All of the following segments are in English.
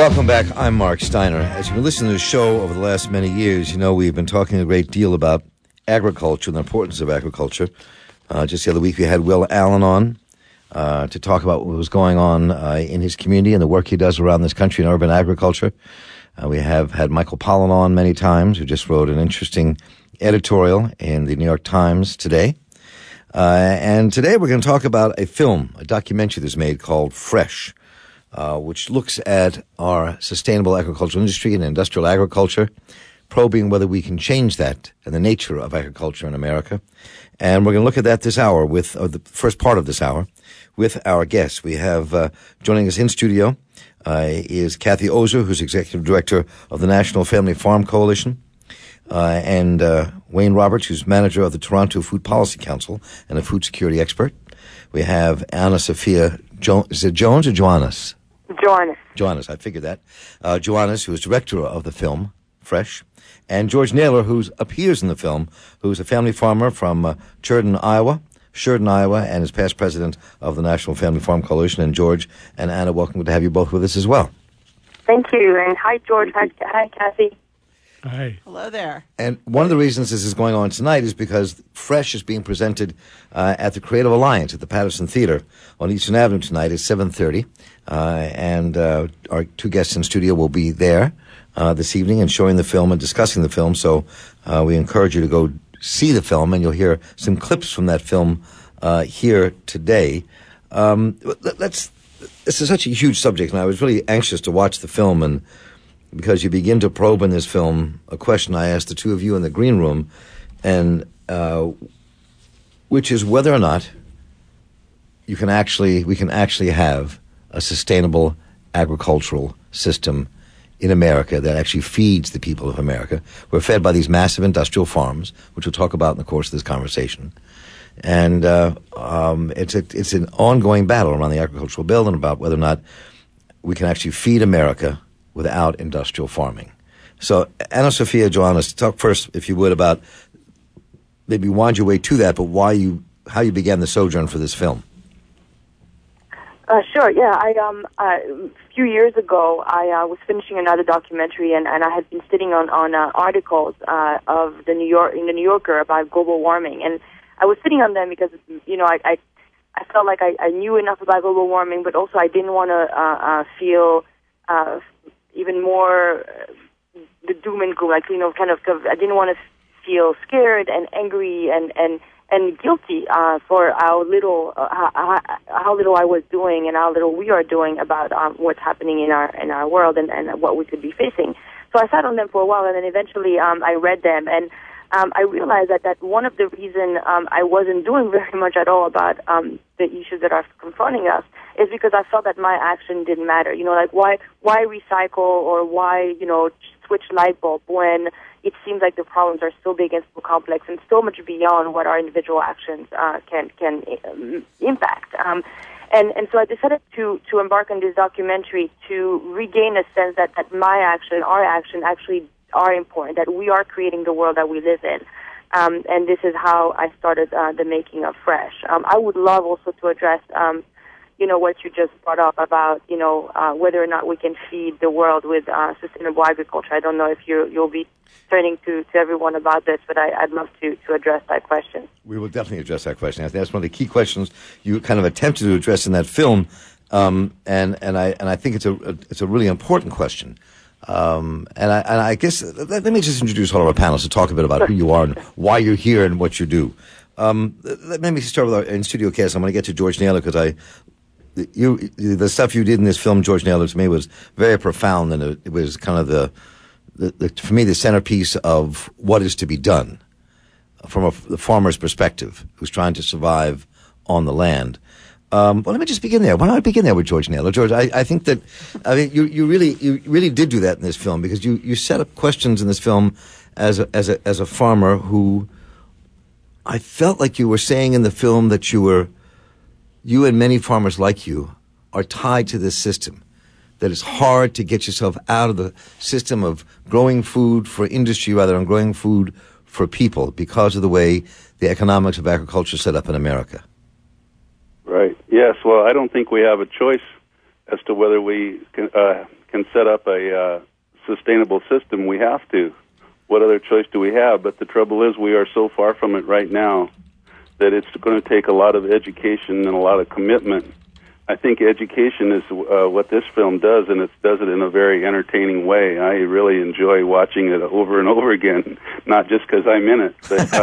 Welcome back. I'm Mark Steiner. As you've been listening to the show over the last many years, you know we've been talking a great deal about agriculture and the importance of agriculture. Just the other week we had Will Allen on to talk about what was going on in his community and the work he does around this country in urban agriculture. We have had Michael Pollan on many times, who just wrote an interesting editorial in the New York Times today. And today we're going to talk about a film, a documentary that's made called Fresh, which looks at our sustainable agricultural industry and industrial agriculture, probing whether we can change that and the nature of agriculture in America. And we're going to look at that this hour with the first part of this hour with our guests. We have joining us in studio is Kathy Ozer, who's Executive Director of the National Family Farm Coalition, and Wayne Roberts, who's Manager of the Toronto Food Policy Council and a food security expert. We have Anna Sophia Is it Jones or Joannis? Joannis, I figured that. Joannis, who is director of the film, Fresh. And George Naylor, who appears in the film, who's a family farmer from Sheridan, Iowa, and is past president of the National Family Farm Coalition. And George and Anna, welcome to have you both with us as well. Thank you. And hi, George. Hi, Kathy. Hi. Hello there. And one of the reasons this is going on tonight is because Fresh is being presented at the Creative Alliance at the Patterson Theater on Eastern Avenue tonight at 7:30. And our two guests in studio will be there this evening and showing the film and discussing the film. So we encourage you to go see the film, and you'll hear some clips from that film here today. This is such a huge subject, and I was really anxious to watch the film, and because you begin to probe in this film a question I asked the two of you in the green room, and which is whether or not we can actually have a sustainable agricultural system in America that actually feeds the people of America. We're fed by these massive industrial farms, which we'll talk about in the course of this conversation. And it's an ongoing battle around the agricultural bill and about whether or not we can actually feed America without industrial farming. So, Anna Sophia, Joannis, talk first, if you would, about maybe wind your way to that, but how you began the sojourn for this film. Sure. Yeah. A few years ago, I was finishing another documentary, and I had been sitting on articles of the New Yorker about global warming, and I was sitting on them because I felt like I knew enough about global warming, but also I didn't want to feel even more the doom and gloom, I didn't want to feel scared and angry and guilty for how little I was doing and how little we are doing about what's happening in our world and what we could be facing. So I sat on them for a while, and then eventually I read them, and I realized that one of the reasons I wasn't doing very much at all about the issues that are confronting us is because I felt that my action didn't matter. Like why recycle or why switch light bulb when it seems like the problems are so big and so complex and so much beyond what our individual actions can impact. And so I decided to embark on this documentary to regain a sense that my action, our action, actually are important, that we are creating the world that we live in. And this is how I started the making of Fresh. I would love also to address what you just brought up about, whether or not we can feed the world with sustainable agriculture. I don't know if you'll be turning to everyone about this, but I'd love to address that question. We will definitely address that question. I think that's one of the key questions you kind of attempted to address in that film, and I think it's a really important question. And I guess let me just introduce all of our panelists to talk a bit about who you are and why you're here and what you do. Let me start with our in-studio cast. I'm going to get to George Naylor because the stuff you did in this film, George Naylor, to me was very profound, and it was kind of for me the centerpiece of what is to be done from the farmer's perspective, who's trying to survive on the land. Well, let me just begin there. Why don't I begin there with George Naylor? George, I think that you really did do that in this film, because you set up questions in this film as a farmer who I felt like you were saying in the film that you and many farmers like you are tied to this system, that it's hard to get yourself out of the system of growing food for industry rather than growing food for people because of the way the economics of agriculture is set up in America. Right. Yes. Well, I don't think we have a choice as to whether we can set up a sustainable system, we have to. What other choice do we have? But the trouble is we are so far from it right now that it's going to take a lot of education and a lot of commitment. I think education is what this film does, and it does it in a very entertaining way. I really enjoy watching it over and over again, not just because I'm in it.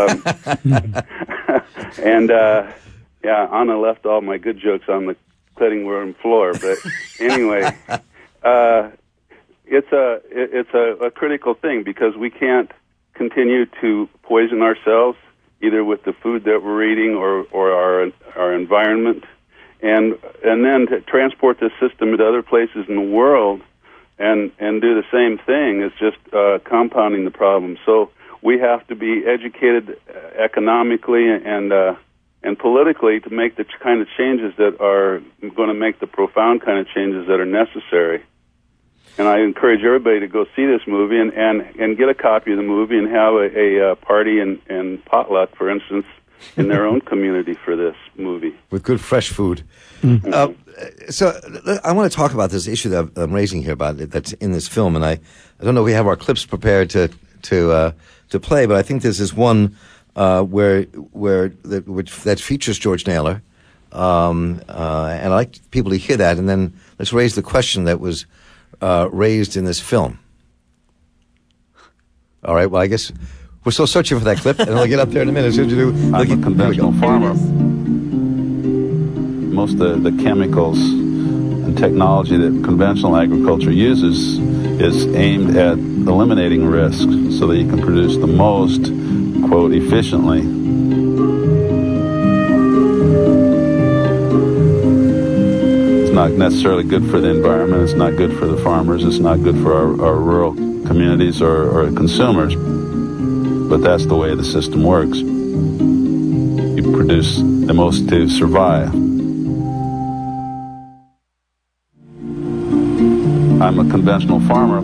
But, and, Anna left all my good jokes on the cutting room floor. But anyway, it's a critical thing because we can't continue to poison ourselves either with the food that we're eating or our environment. And then to transport this system to other places in the world and do the same thing is just compounding the problem. So we have to be educated economically and politically to make the kind of changes that are going to make the profound kind of changes that are necessary. And I encourage everybody to go see this movie and get a copy of the movie and have a party and potluck, for instance, in their own community for this movie. With good, fresh food. Mm-hmm. So I want to talk about this issue that I'm raising here about it, that's in this film. And I don't know if we have our clips prepared to play, but I think this is one that features George Naylor. And I'd like people to hear that. And then let's raise the question that was raised in this film. All right, well, I guess we're still searching for that clip, and I'll get up there in a minute. I'm a conventional farmer. Most of the chemicals and technology that conventional agriculture uses is aimed at eliminating risk so that you can produce the most, quote, efficiently. It's not necessarily good for the environment. It's not good for the farmers. It's not good for our rural communities or consumers. But that's the way the system works. You produce the most to survive. I'm a conventional farmer.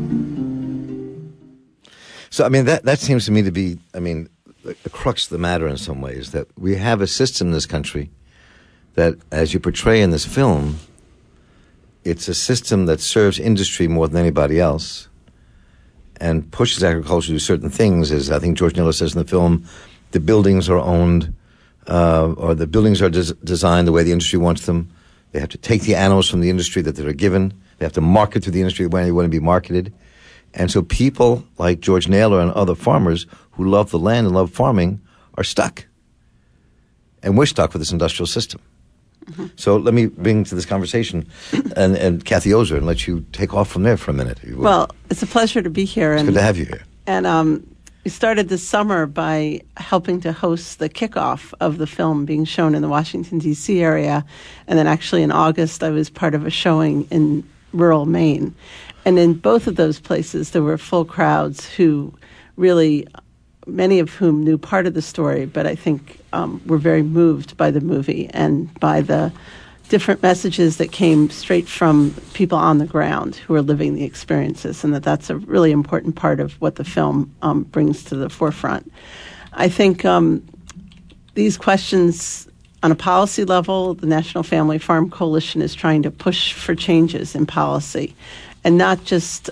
So, I mean, that seems to me to be, the crux of the matter in some ways, that we have a system in this country that, as you portray in this film, it's a system that serves industry more than anybody else and pushes agriculture to do certain things. As I think George Naylor says in the film, the buildings are owned, or the buildings are designed the way the industry wants them. They have to take the animals from the industry that they're given. They have to market to the industry when they want to be marketed. And so people like George Naylor and other farmers who love the land and love farming are stuck. And we're stuck with this industrial system. Mm-hmm. So let me bring to this conversation and Kathy Ozer and let you take off from there for a minute. Well, it's a pleasure to be here. It's good to have you here. And we started this summer by helping to host the kickoff of the film being shown in the Washington, D.C. area. And then actually in August, I was part of a showing in rural Maine. And in both of those places, there were full crowds who really, many of whom knew part of the story, but I think were very moved by the movie and by the different messages that came straight from people on the ground who are living the experiences, and that's a really important part of what the film brings to the forefront. I think these questions on a policy level, the National Family Farm Coalition is trying to push for changes in policy, and not just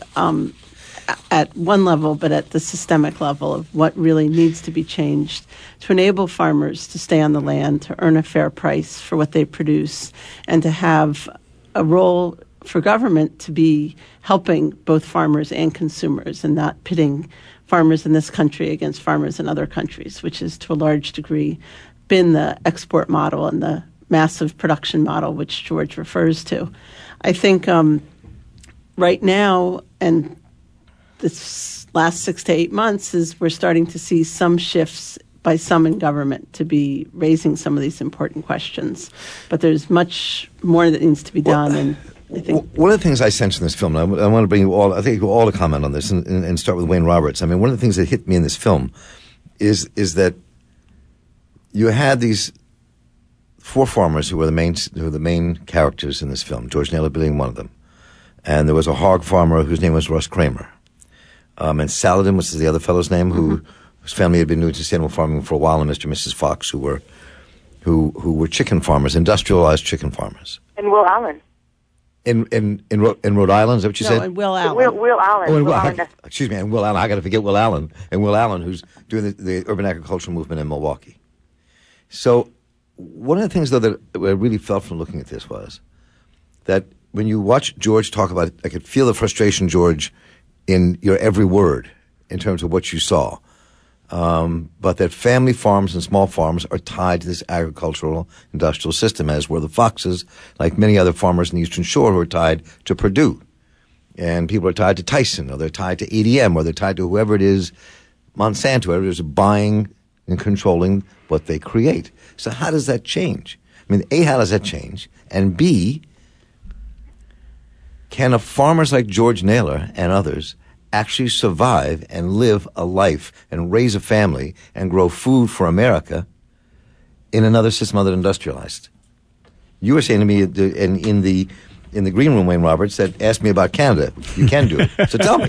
at one level, but at the systemic level of what really needs to be changed to enable farmers to stay on the land, to earn a fair price for what they produce, and to have a role for government to be helping both farmers and consumers and not pitting farmers in this country against farmers in other countries, which is to a large degree been the export model and the massive production model which George refers to. I think right now, and this last 6 to 8 months, is we're starting to see some shifts by some in government to be raising some of these important questions. But there's much more that needs to be done. And I think one of the things I sense in this film, and I want to bring you all, I think you all to comment on this and start with Wayne Roberts. I mean, one of the things that hit me in this film is that you had these four farmers who were the main characters in this film, George Naylor being one of them. And there was a hog farmer whose name was Russ Kramer. And Saladin, which is the other fellow's name, whose family had been doing sustainable farming for a while, and Mr. and Mrs. Fox, who were chicken farmers, industrialized chicken farmers. And Will Allen. in Rhode Island, is that what you said? No, in Will Allen. Will Allen. Oh, and Will Allen. excuse me, and Will Allen. I got to forget Will Allen. And Will Allen, who's doing the urban agricultural movement in Milwaukee. So one of the things, though, that I really felt from looking at this was that when you watch George talk about it, I could feel the frustration, George, in your every word in terms of what you saw. But that family farms and small farms are tied to this agricultural industrial system, as were the Foxes, like many other farmers in the Eastern Shore who are tied to Purdue. And people are tied to Tyson, or they're tied to ADM, or they're tied to whoever it is, Monsanto, whoever it is buying and controlling what they create. So how does that change? I mean, A, how does that change? And B, can farmers like George Naylor and others actually survive and live a life and raise a family and grow food for America in another system other than industrialized? You were saying to me in the green room, Wayne Roberts, that asked me about Canada. You can do it. So tell me.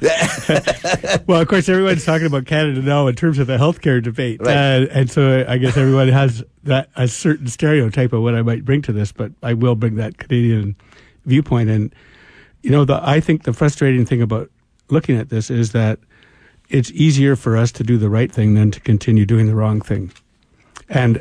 Well, of course, everyone's talking about Canada now in terms of the healthcare debate. Right. And so I guess everyone has a certain stereotype of what I might bring to this, but I will bring that Canadian viewpoint. And, I think the frustrating thing about looking at this is that it's easier for us to do the right thing than to continue doing the wrong thing. And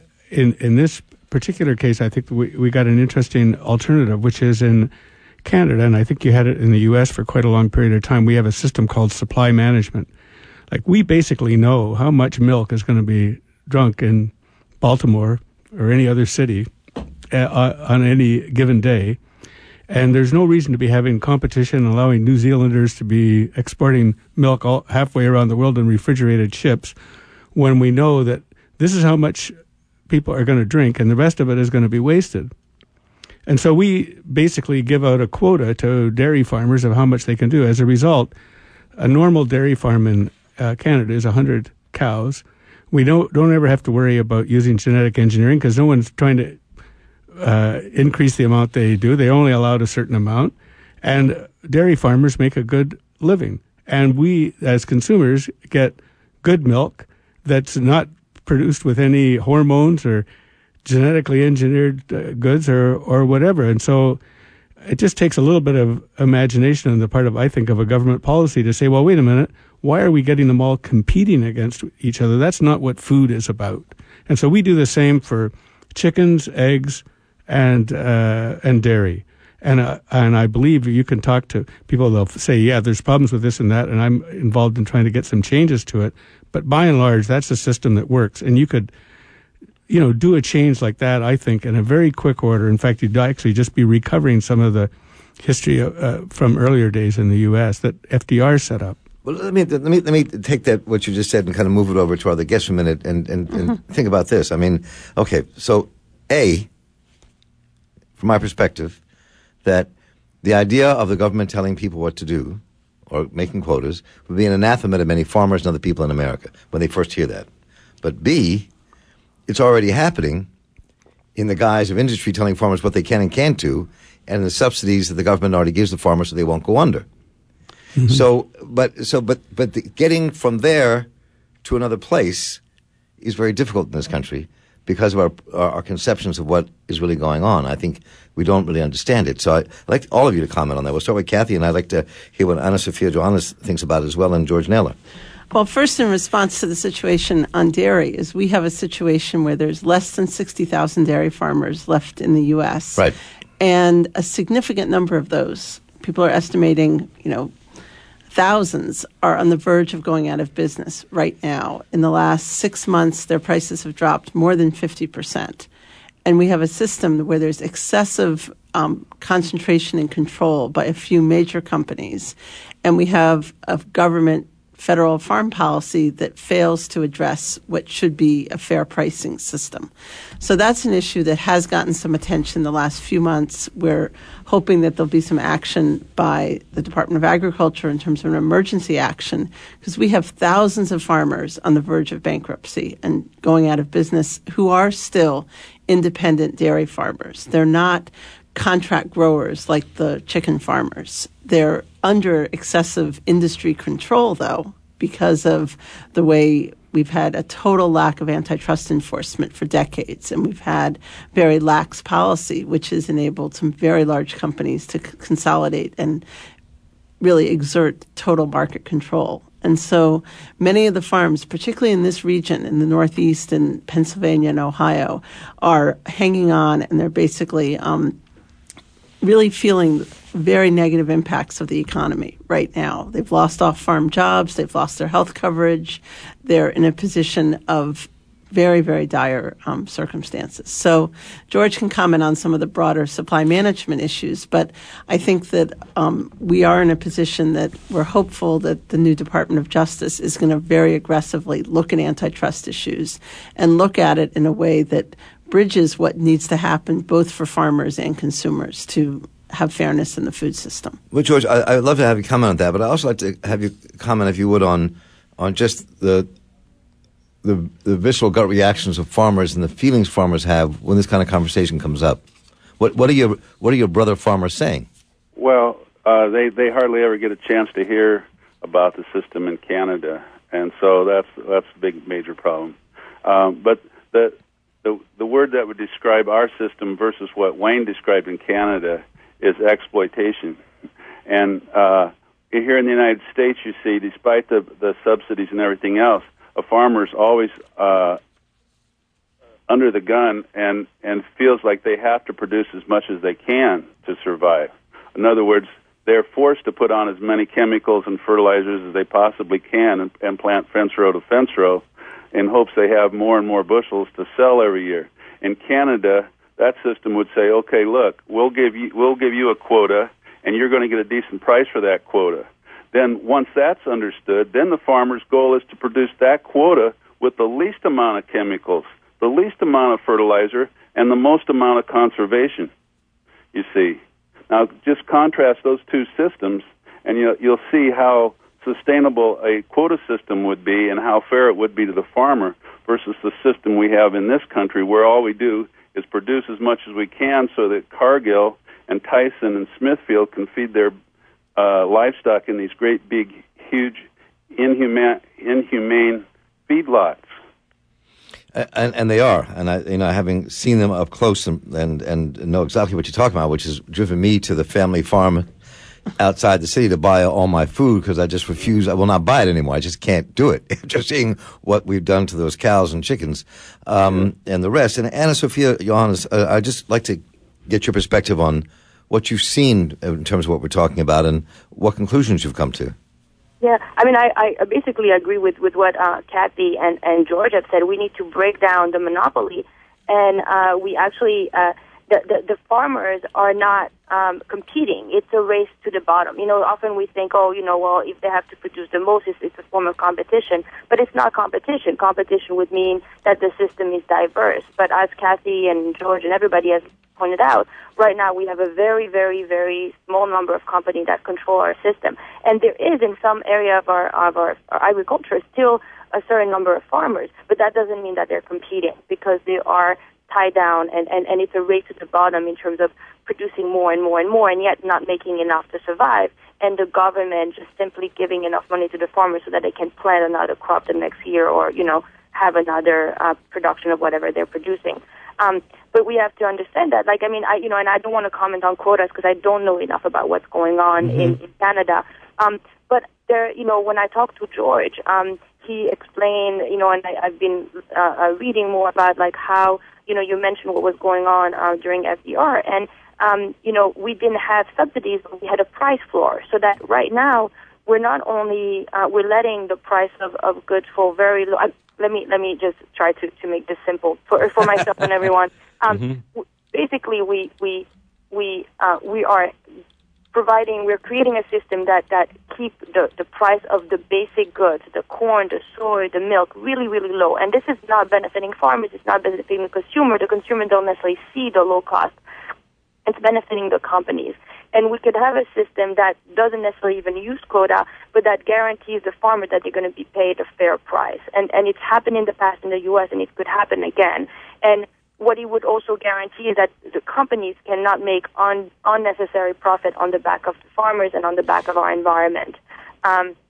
in this particular case, I think we got an interesting alternative, which is in Canada, and I think you had it in the U.S. for quite a long period of time. We have a system called supply management. Like, we basically know how much milk is going to be drunk in Baltimore or any other city on any given day. And there's no reason to be having competition, allowing New Zealanders to be exporting milk halfway around the world in refrigerated ships, when we know that this is how much people are going to drink and the rest of it is going to be wasted. And so we basically give out a quota to dairy farmers of how much they can do. As a result, a normal dairy farm in Canada is 100 cows. We don't ever have to worry about using genetic engineering because no one's trying to increase the amount they do. They only allowed a certain amount. And dairy farmers make a good living. And we, as consumers, get good milk that's not produced with any hormones or genetically engineered goods or whatever. And so it just takes a little bit of imagination on the part of, I think, of a government policy to say, well, wait a minute, why are we getting them all competing against each other? That's not what food is about. And so we do the same for chickens, eggs, and dairy. And I believe you can talk to people, they'll say, yeah, there's problems with this and that, and I'm involved in trying to get some changes to it. But by and large, that's a system that works. And you could, do a change like that, I think, in a very quick order. In fact, you'd actually just be recovering some of the history from earlier days in the U.S. that FDR set up. Well, let me take that, what you just said, and kind of move it over to our other guests for a minute and think about this. I mean, okay, so A, from my perspective, that the idea of the government telling people what to do or making quotas would be an anathema to many farmers and other people in America when they first hear that. But B, it's already happening in the guise of industry telling farmers what they can and can't do, and the subsidies that the government already gives the farmers so they won't go under. Mm-hmm. But getting from there to another place is very difficult in this country because of our conceptions of what is really going on. I think we don't really understand it. So I'd like all of you to comment on that. We'll start with Kathy, and I'd like to hear what Anna Sophia Johannes thinks about it as well, and George Naylor. Well, first, in response to the situation on dairy, is we have a situation where there's less than 60,000 dairy farmers left in the U.S. Right. And a significant number of those, people are estimating, thousands are on the verge of going out of business right now. In the last 6 months, their prices have dropped more than 50%. And we have a system where there's excessive concentration and control by a few major companies. And we have a government federal farm policy that fails to address what should be a fair pricing system. So that's an issue that has gotten some attention the last few months. We're hoping that there'll be some action by the Department of Agriculture in terms of an emergency action, because we have thousands of farmers on the verge of bankruptcy and going out of business who are still independent dairy farmers. They're not contract growers like the chicken farmers. They're under excessive industry control, though, because of the way we've had a total lack of antitrust enforcement for decades, and we've had very lax policy, which has enabled some very large companies to consolidate and really exert total market control. And so many of the farms, particularly in this region, in the Northeast and Pennsylvania and Ohio, are hanging on, and they're basically really feeling very negative impacts of the economy right now. They've lost off-farm jobs. They've lost their health coverage. They're in a position of very, very dire circumstances. So George can comment on some of the broader supply management issues, but I think that we are in a position that we're hopeful that the new Department of Justice is going to very aggressively look at antitrust issues and look at it in a way that bridges what needs to happen both for farmers and consumers to have fairness in the food system. Well, George, I'd love to have you comment on that, but I'd also like to have you comment, if you would, on just the visceral gut reactions of farmers and the feelings farmers have when this kind of conversation comes up. What are your brother farmers saying? Well, they hardly ever get a chance to hear about the system in Canada, and so that's a big major problem. But the word that would describe our system versus what Wayne described in Canada is exploitation. And here in the United States, you see, despite the subsidies and everything else, a farmer's always under the gun and feels like they have to produce as much as they can to survive. In other words, they're forced to put on as many chemicals and fertilizers as they possibly can and plant fence row to fence row in hopes they have more and more bushels to sell every year. In Canada, that system would say, okay, look, we'll give you a quota, and you're going to get a decent price for that quota. Then once that's understood, then the farmer's goal is to produce that quota with the least amount of chemicals, the least amount of fertilizer, and the most amount of conservation, you see. Now, just contrast those two systems, and you'll see how sustainable a quota system would be and how fair it would be to the farmer versus the system we have in this country where all we do is produce as much as we can so that Cargill and Tyson and Smithfield can feed their livestock in these great, big, huge, inhumane feedlots. And they are, and having seen them up close and know exactly what you're talking about, which has driven me to the family farm outside the city to buy all my food because I just refuse. I will not buy it anymore. I just can't do it. Just seeing what we've done to those cows and chickens and the rest. And Anna Sophia Johannes, I'd just like to get your perspective on what you've seen in terms of what we're talking about and what conclusions you've come to. Yeah, I mean, I basically agree with what Kathy and George have said. We need to break down the monopoly, and we actually the farmers are not competing. It's a race to the bottom. Often we think, well, if they have to produce the most, it's a form of competition. But it's not competition. Competition would mean that the system is diverse. But as Kathy and George and everybody has pointed out, right now we have a very, very, very small number of companies that control our system. And there is, in some area of our agriculture, still a certain number of farmers. But that doesn't mean that they're competing because they are tied down, and it's a race to the bottom in terms of producing more and more and more, and yet not making enough to survive, and the government just simply giving enough money to the farmers so that they can plant another crop the next year or, have another production of whatever they're producing. But we have to understand that, and I don't want to comment on quotas because I don't know enough about what's going on in Canada. But there, when I talked to George, he explained, and I've been reading more about how, you mentioned what was going on during FDR, and we didn't have subsidies, but we had a price floor, so that right now we're not only we're letting the price of goods fall very low. Let me just try to make this simple for myself and everyone. Basically, we are providing, we're creating a system that keep the price of the basic goods, the corn, the soy, the milk, really, really low. And this is not benefiting farmers. It's not benefiting the consumer. The consumer don't necessarily see the low cost. It's benefiting the companies. And we could have a system that doesn't necessarily even use quota, but that guarantees the farmer that they're going to be paid a fair price. And it's happened in the past in the U.S., and it could happen again. And what it would also guarantee is that the companies cannot make unnecessary profit on the back of the farmers and on the back of our environment.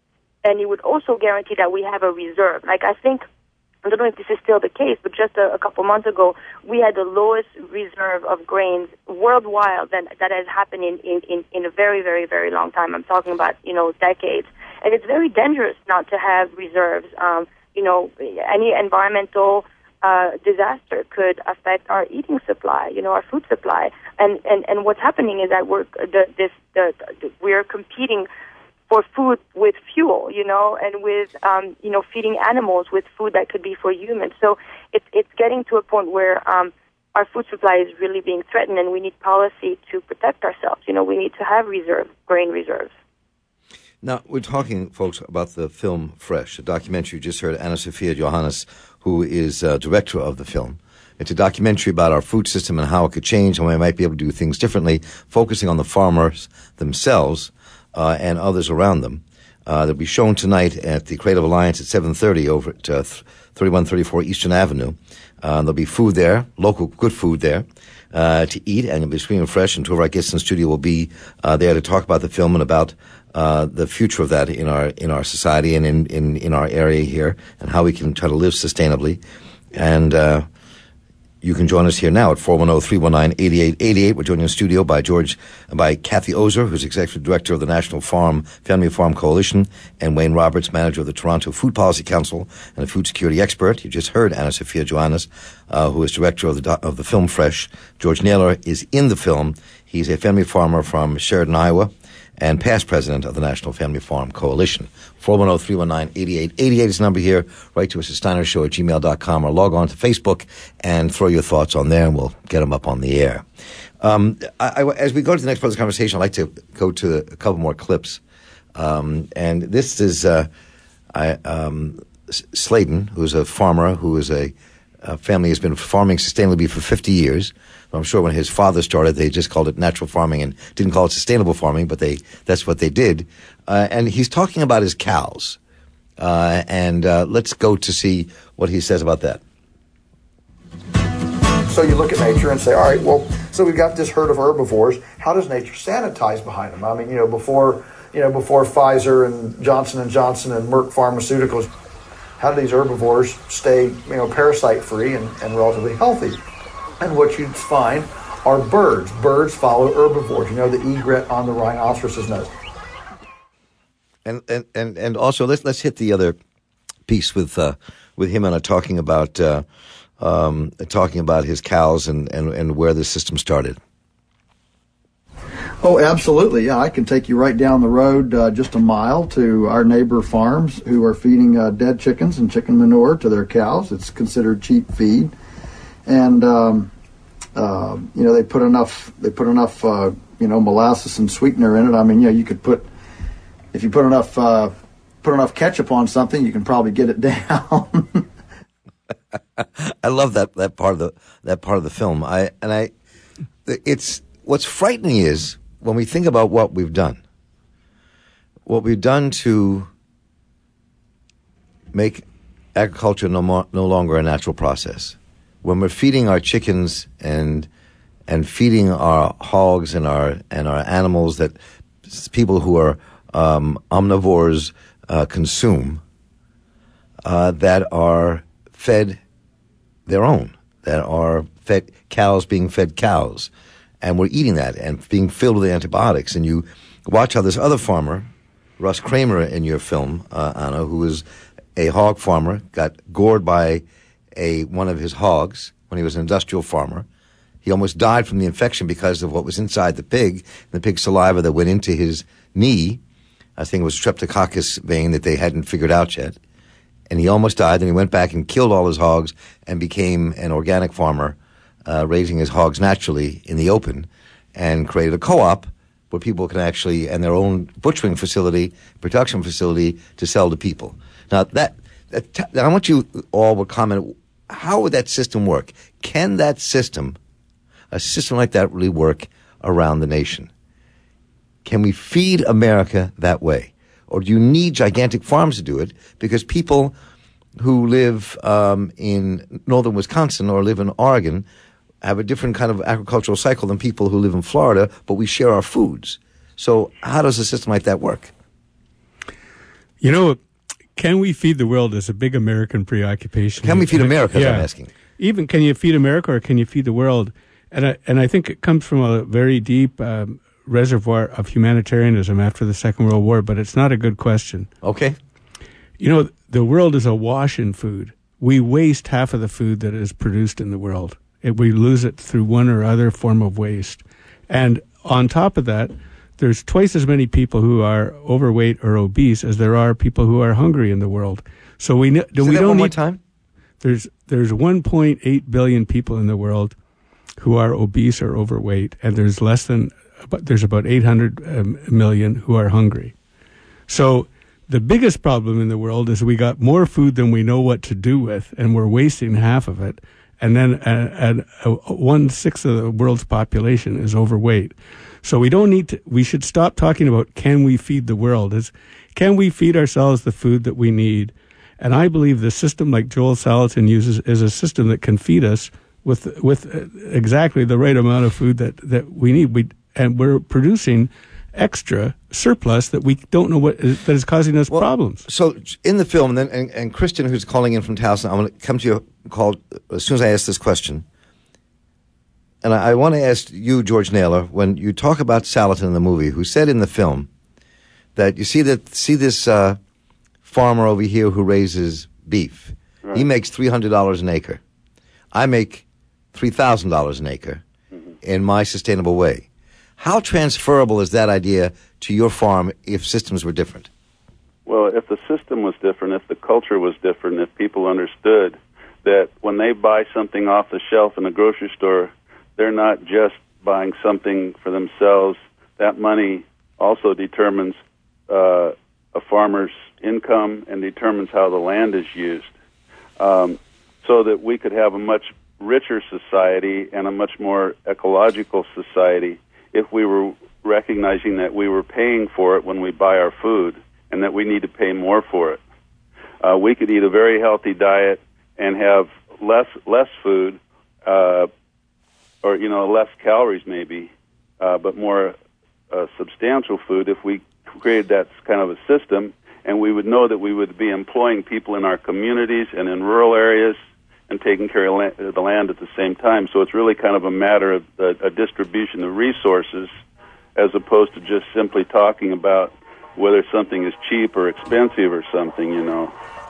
and it would also guarantee that we have a reserve. Like, I think, I don't know if this is still the case, but just a couple months ago, we had the lowest reserve of grains worldwide that has happened in a very, very, very long time. I'm talking about, decades. And it's very dangerous not to have reserves. Any environmental disaster could affect our eating supply, our food supply. And what's happening is that we're competing for food with fuel, and with, feeding animals with food that could be for humans. So it's getting to a point where our food supply is really being threatened, and we need policy to protect ourselves. We need to have grain reserves. Now, we're talking, folks, about the film Fresh, a documentary. You just heard Anna Sophia Johannes, who is director of the film. It's a documentary about our food system and how it could change and we might be able to do things differently, focusing on the farmers themselves and others around them. They'll be shown tonight at the Creative Alliance at 7:30 over at 3134 Eastern Avenue. There'll be food there, local good food there to eat, and it'll be screening Fresh, and two of our guests in the studio will be there to talk about the film and about the future of that in our society and in our area here, and how we can try to live sustainably. And you can join us here now at 410-319-8888. We're joined in the studio by Kathy Ozer, who's Executive Director of the National Family Farm Coalition, and Wayne Roberts, Manager of the Toronto Food Policy Council and a food security expert. You just heard Anna Sophia Johannes, who is Director of the film Fresh. George Naylor is in the film. He's a family farmer from Sheridan, Iowa, and past president of the National Family Farm Coalition. 410-319-8888 is the number here. Write to us at steinershow@gmail.com or log on to Facebook and throw your thoughts on there, and we'll get them up on the air. As we go to the next part of this conversation, I'd like to go to a couple more clips. And this is Sladen, who's a farmer, who is a family has been farming sustainably for 50 years. I'm sure when his father started, they just called it natural farming and didn't call it sustainable farming, but that's what they did. And he's talking about his cows. And let's go to see what he says about that. So you look at nature and say, all right, well, so we've got this herd of herbivores. How does nature sanitize behind them? I mean, before Pfizer and Johnson & Johnson and Merck Pharmaceuticals, how do these herbivores stay, parasite-free and relatively healthy? And what you'd find are birds. Birds follow herbivores. The egret on the rhinoceros's nose. And also let's hit the other piece with him and talking about his cows and where the system started. Oh, absolutely. Yeah, I can take you right down the road just a mile to our neighbor farms who are feeding dead chickens and chicken manure to their cows. It's considered cheap feed. And they put enough molasses and sweetener in it. I mean, you could if you put enough ketchup on something, you can probably get it down. I love that part of the film. It's what's frightening is when we think about what we've done to make agriculture no longer a natural process. When we're feeding our chickens and feeding our hogs and our animals that people who are omnivores consume, that are fed their own, that are fed cows being fed cows, and we're eating that and being filled with antibiotics. And you watch how this other farmer, Russ Kramer, in your film, Anna, who is a hog farmer, got gored by one of his hogs when he was an industrial farmer. He almost died from the infection because of what was inside the pig, the pig's saliva that went into his knee. I think it was Streptococcus vein that they hadn't figured out yet. And he almost died. Then he went back and killed all his hogs and became an organic farmer, raising his hogs naturally in the open, and created a co-op where people can actually, and their own butchering facility, production facility, to sell to people. Now, I want you all to comment, how would that system work? Can a system like that really work around the nation? Can we feed America that way? Or do you need gigantic farms to do it? Because people who live in northern Wisconsin or live in Oregon have a different kind of agricultural cycle than people who live in Florida, but we share our foods. So how does a system like that work? You know, can we feed the world is a big American preoccupation. Can we feed America, yeah. I'm asking. Even can you feed America or can you feed the world? And I think it comes from a very deep reservoir of humanitarianism after the Second World War, but it's not a good question. Okay. You know, the world is awash in food. We waste half of the food that is produced in the world. We lose it through one or other form of waste. And on top of that, there's twice as many people who are overweight or obese as there are people who are hungry in the world. So we don't one more need time. There's 1.8 billion people in the world who are obese or overweight, and there's about 800 million who are hungry. So the biggest problem in the world is we got more food than we know what to do with, and we're wasting half of it. And then 1/6 of the world's population is overweight. So we should stop talking about can we feed the world. Can we feed ourselves the food that we need? And I believe the system like Joel Salatin uses is a system that can feed us with exactly the right amount of food that we need. And we're producing extra surplus that we don't know that is causing us problems. So in the film, and Kristen, who's calling in from Towson, I'm going to come to your call as soon as I ask this question. And I want to ask you, George Naylor, when you talk about Salatin in the movie, who said in the film that you see this farmer over here who raises beef. Right. He makes $300 an acre. I make $3,000 an acre in my sustainable way. How transferable is that idea to your farm if systems were different? Well, if the system was different, if the culture was different, if people understood that when they buy something off the shelf in a grocery store, they're not just buying something for themselves. That money also determines a farmer's income and determines how the land is used. So that we could have a much richer society and a much more ecological society if we were recognizing that we were paying for it when we buy our food and that we need to pay more for it. We could eat a very healthy diet and have less food, or less calories maybe, but more substantial food if we created that kind of a system, and we would know that we would be employing people in our communities and in rural areas and taking care of the land at the same time. So it's really kind of a matter of a distribution of resources as opposed to just simply talking about whether something is cheap or expensive or something, Go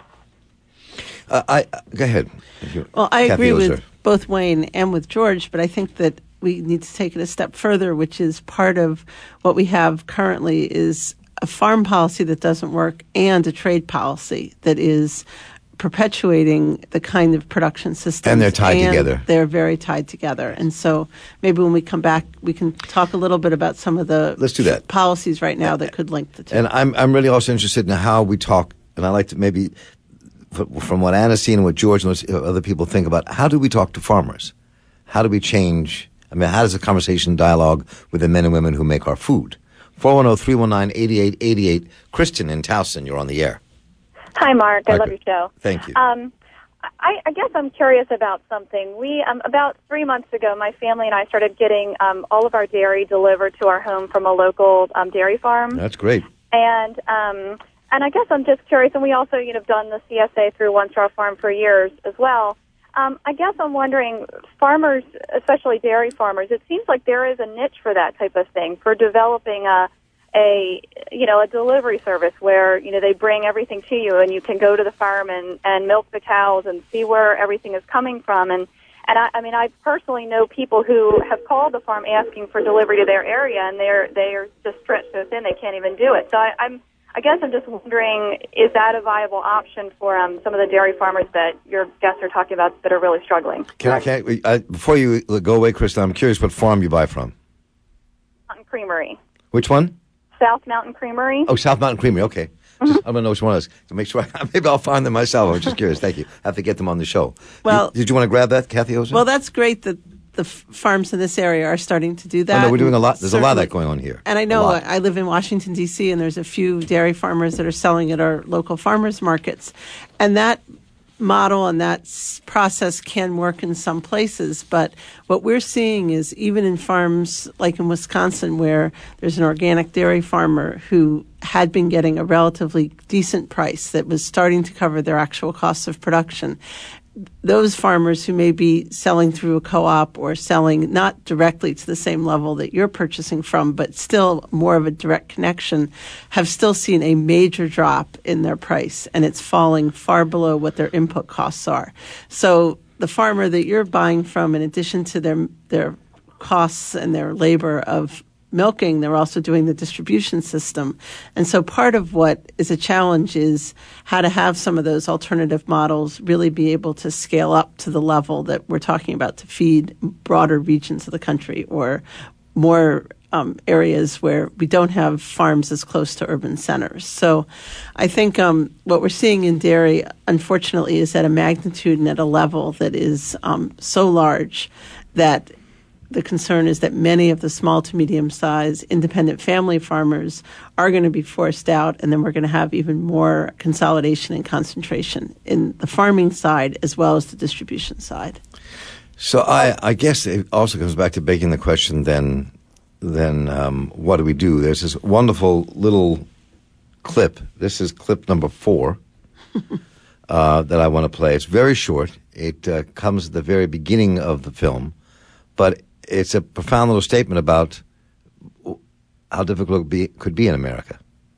ahead. Well, I Kathy agree Ozer. with both Wayne and with George, but I think that we need to take it a step further, which is part of what we have currently is a farm policy that doesn't work and a trade policy that is perpetuating the kind of production systems. And they're tied together. They're very tied together. And so maybe when we come back, we can talk a little bit about some of the Let's do that. policies right now that could link the two. And I'm really also interested in how we talk, and I like to maybe, from what Anna's seen and what George and other people think about, how do we talk to farmers? How do we change? I mean, how does the conversation dialogue with the men and women who make our food? 410-319-8888. Kristen in Towson, you're on the air. Hi, Mark. I love your show. Thank you. I guess I'm curious about something. We about 3 months ago, my family and I started getting all of our dairy delivered to our home from a local dairy farm. That's great. And I guess I'm just curious. And we also, have done the CSA through One Straw Farm for years as well. I guess I'm wondering, farmers, especially dairy farmers, it seems like there is a niche for that type of thing, for developing a delivery service where, they bring everything to you and you can go to the farm and milk the cows and see where everything is coming from. And I personally know people who have called the farm asking for delivery to their area, and they are just stretched so thin they can't even do it. So I guess I'm just wondering, is that a viable option for some of the dairy farmers that your guests are talking about that are really struggling? Before you go away, Kristen, I'm curious what farm you buy from. Mountain Creamery. Which one? South Mountain Creamery. Oh, South Mountain Creamery. Okay. I don't know which one it is. To make sure, maybe I'll find them myself. I'm just curious. Thank you. I have to get them on the show. Well, did you want to grab that, Kathy Ozer? Well, that's great that the farms in this area are starting to do that. Oh, no, we're doing a lot. There's a lot of that going on here. And I know I live in Washington, D.C., and there's a few dairy farmers that are selling at our local farmers markets. And that model and that process can work in some places, but what we're seeing is even in farms like in Wisconsin where there's an organic dairy farmer who had been getting a relatively decent price that was starting to cover their actual costs of production. Those farmers who may be selling through a co-op or selling not directly to the same level that you're purchasing from, but still more of a direct connection, have still seen a major drop in their price, and it's falling far below what their input costs are. So the farmer that you're buying from, in addition to their costs and their labor of milking, they're also doing the distribution system. And so part of what is a challenge is how to have some of those alternative models really be able to scale up to the level that we're talking about to feed broader regions of the country or more areas where we don't have farms as close to urban centers. So I think what we're seeing in dairy, unfortunately, is at a magnitude and at a level that is so large that the concern is that many of the small to medium-sized independent family farmers are going to be forced out, and then we're going to have even more consolidation and concentration in the farming side as well as the distribution side. So I guess it also comes back to begging the question then what do we do? There's this wonderful little clip. This is clip number 4 that I want to play. It's very short. It comes at the very beginning of the film, but it's a profound little statement about how difficult it could be in America.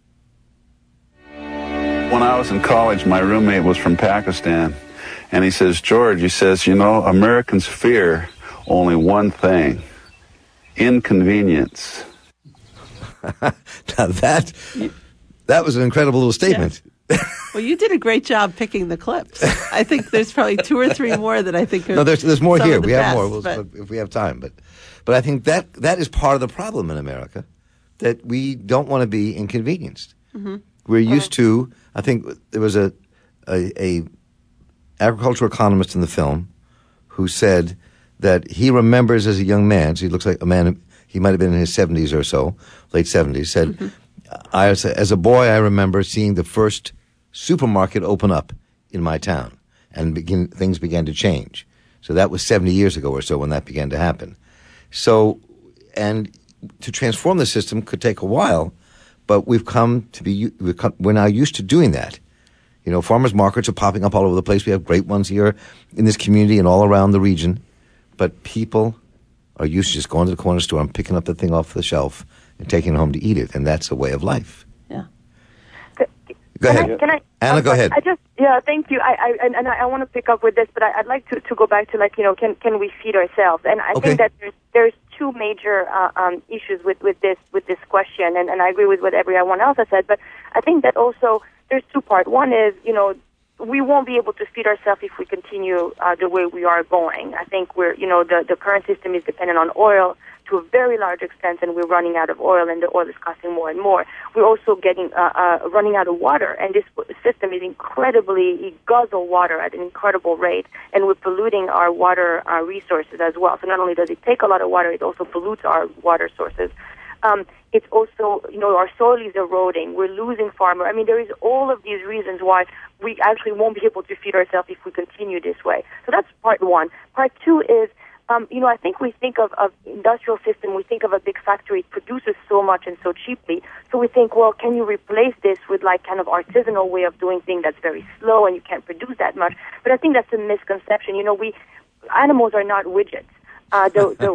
When I was in college, my roommate was from Pakistan, and he says, George, he says, Americans fear only one thing, inconvenience. Now that was an incredible little statement. Yes. Well, you did a great job picking the clips. I think there's probably 2 or 3 more that I think are there's more here. We have best, more if we have time. But I think that is part of the problem in America, that we don't want to be inconvenienced. Mm-hmm. We're used to. I think there was a agricultural economist in the film who said that he remembers as a young man. So he looks like a man. He might have been in his 70s or so, late 70s. Said, mm-hmm. As a boy, I remember seeing the first supermarket open up in my town, and things began to change. So that was 70 years ago or so when that began to happen. So, and to transform the system could take a while, but we're now used to doing that. Farmers markets are popping up all over the place. We have great ones here in this community and all around the region, but people are used to just going to the corner store and picking up the thing off the shelf and taking it home to eat it, and that's a way of life. Yeah. Go ahead. Anna, go ahead. Thank you. I want to pick up with this, but I'd like to go back to can we feed ourselves? And I think that there's 2 major issues with this question, and I agree with what everyone else has said. But I think that also there's 2 parts. One is we won't be able to feed ourselves if we continue the way we are going. I think we're the current system is dependent on oil to a very large extent, and we're running out of oil, and the oil is costing more and more. We're also getting running out of water, and this system is it guzzles water at an incredible rate, and we're polluting our water resources as well. So not only does it take a lot of water, it also pollutes our water sources. It's also, our soil is eroding. We're losing farmers. I mean, there is all of these reasons why we actually won't be able to feed ourselves if we continue this way. So that's part 1. Part 2 is, I think we think of industrial system, we think of a big factory, it produces so much and so cheaply. So we think, well, can you replace this with kind of artisanal way of doing things that's very slow and you can't produce that much? But I think that's a misconception. Animals are not widgets. And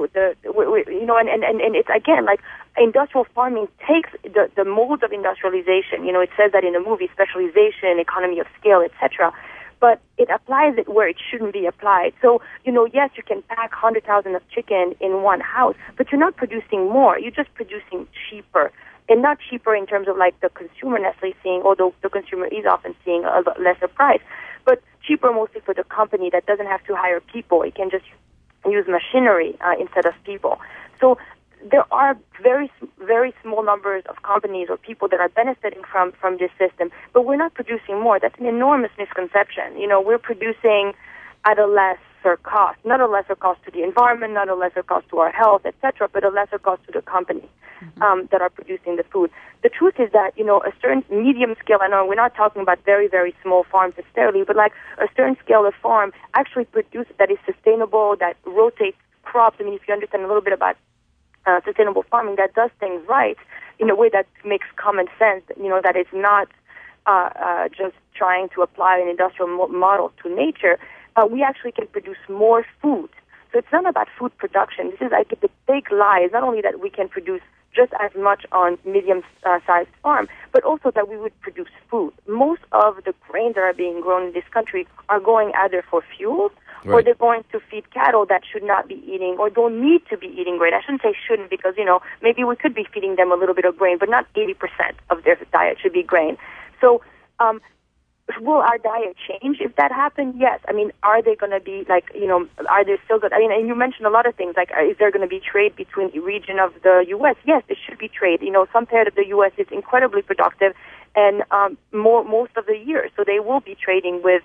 it's again industrial farming takes the modes of industrialization. It says that in the movie, specialization, economy of scale, etc. But it applies it where it shouldn't be applied. So, yes, you can pack 100,000 of chicken in one house, but you're not producing more. You're just producing cheaper. And not cheaper in terms of the consumer necessarily seeing, although the consumer is often seeing a lesser price, but cheaper mostly for the company that doesn't have to hire people. It can just use machinery instead of people. So there are very, very small numbers of companies or people that are benefiting from this system, but we're not producing more. That's an enormous misconception. We're producing at a less lesser cost, not a lesser cost to the environment, not a lesser cost to our health, etc., but a lesser cost to the company that are producing the food. The truth is that, a certain medium scale, I know we're not talking about very, very small farms necessarily, but like a certain scale of farm actually produces that is sustainable, that rotates crops. I mean, if you understand a little bit about sustainable farming, that does things right in a way that makes common sense, that it's not just trying to apply an industrial model to nature. We actually can produce more food. So it's not about food production. This is like the big lie is not only that we can produce just as much on medium-sized farm, but also that we would produce food. Most of the grains that are being grown in this country are going either for fuel or they're going to feed cattle that should not be eating or don't need to be eating grain. I shouldn't say shouldn't because, maybe we could be feeding them a little bit of grain, but not 80% of their diet should be grain. So will our diet change if that happens? Yes. I mean, are they going to be are there still good? I mean, and you mentioned a lot of things, like is there going to be trade between the region of the U.S.? Yes, there should be trade. Some part of the U.S. is incredibly productive and most of the year. So they will be trading goods.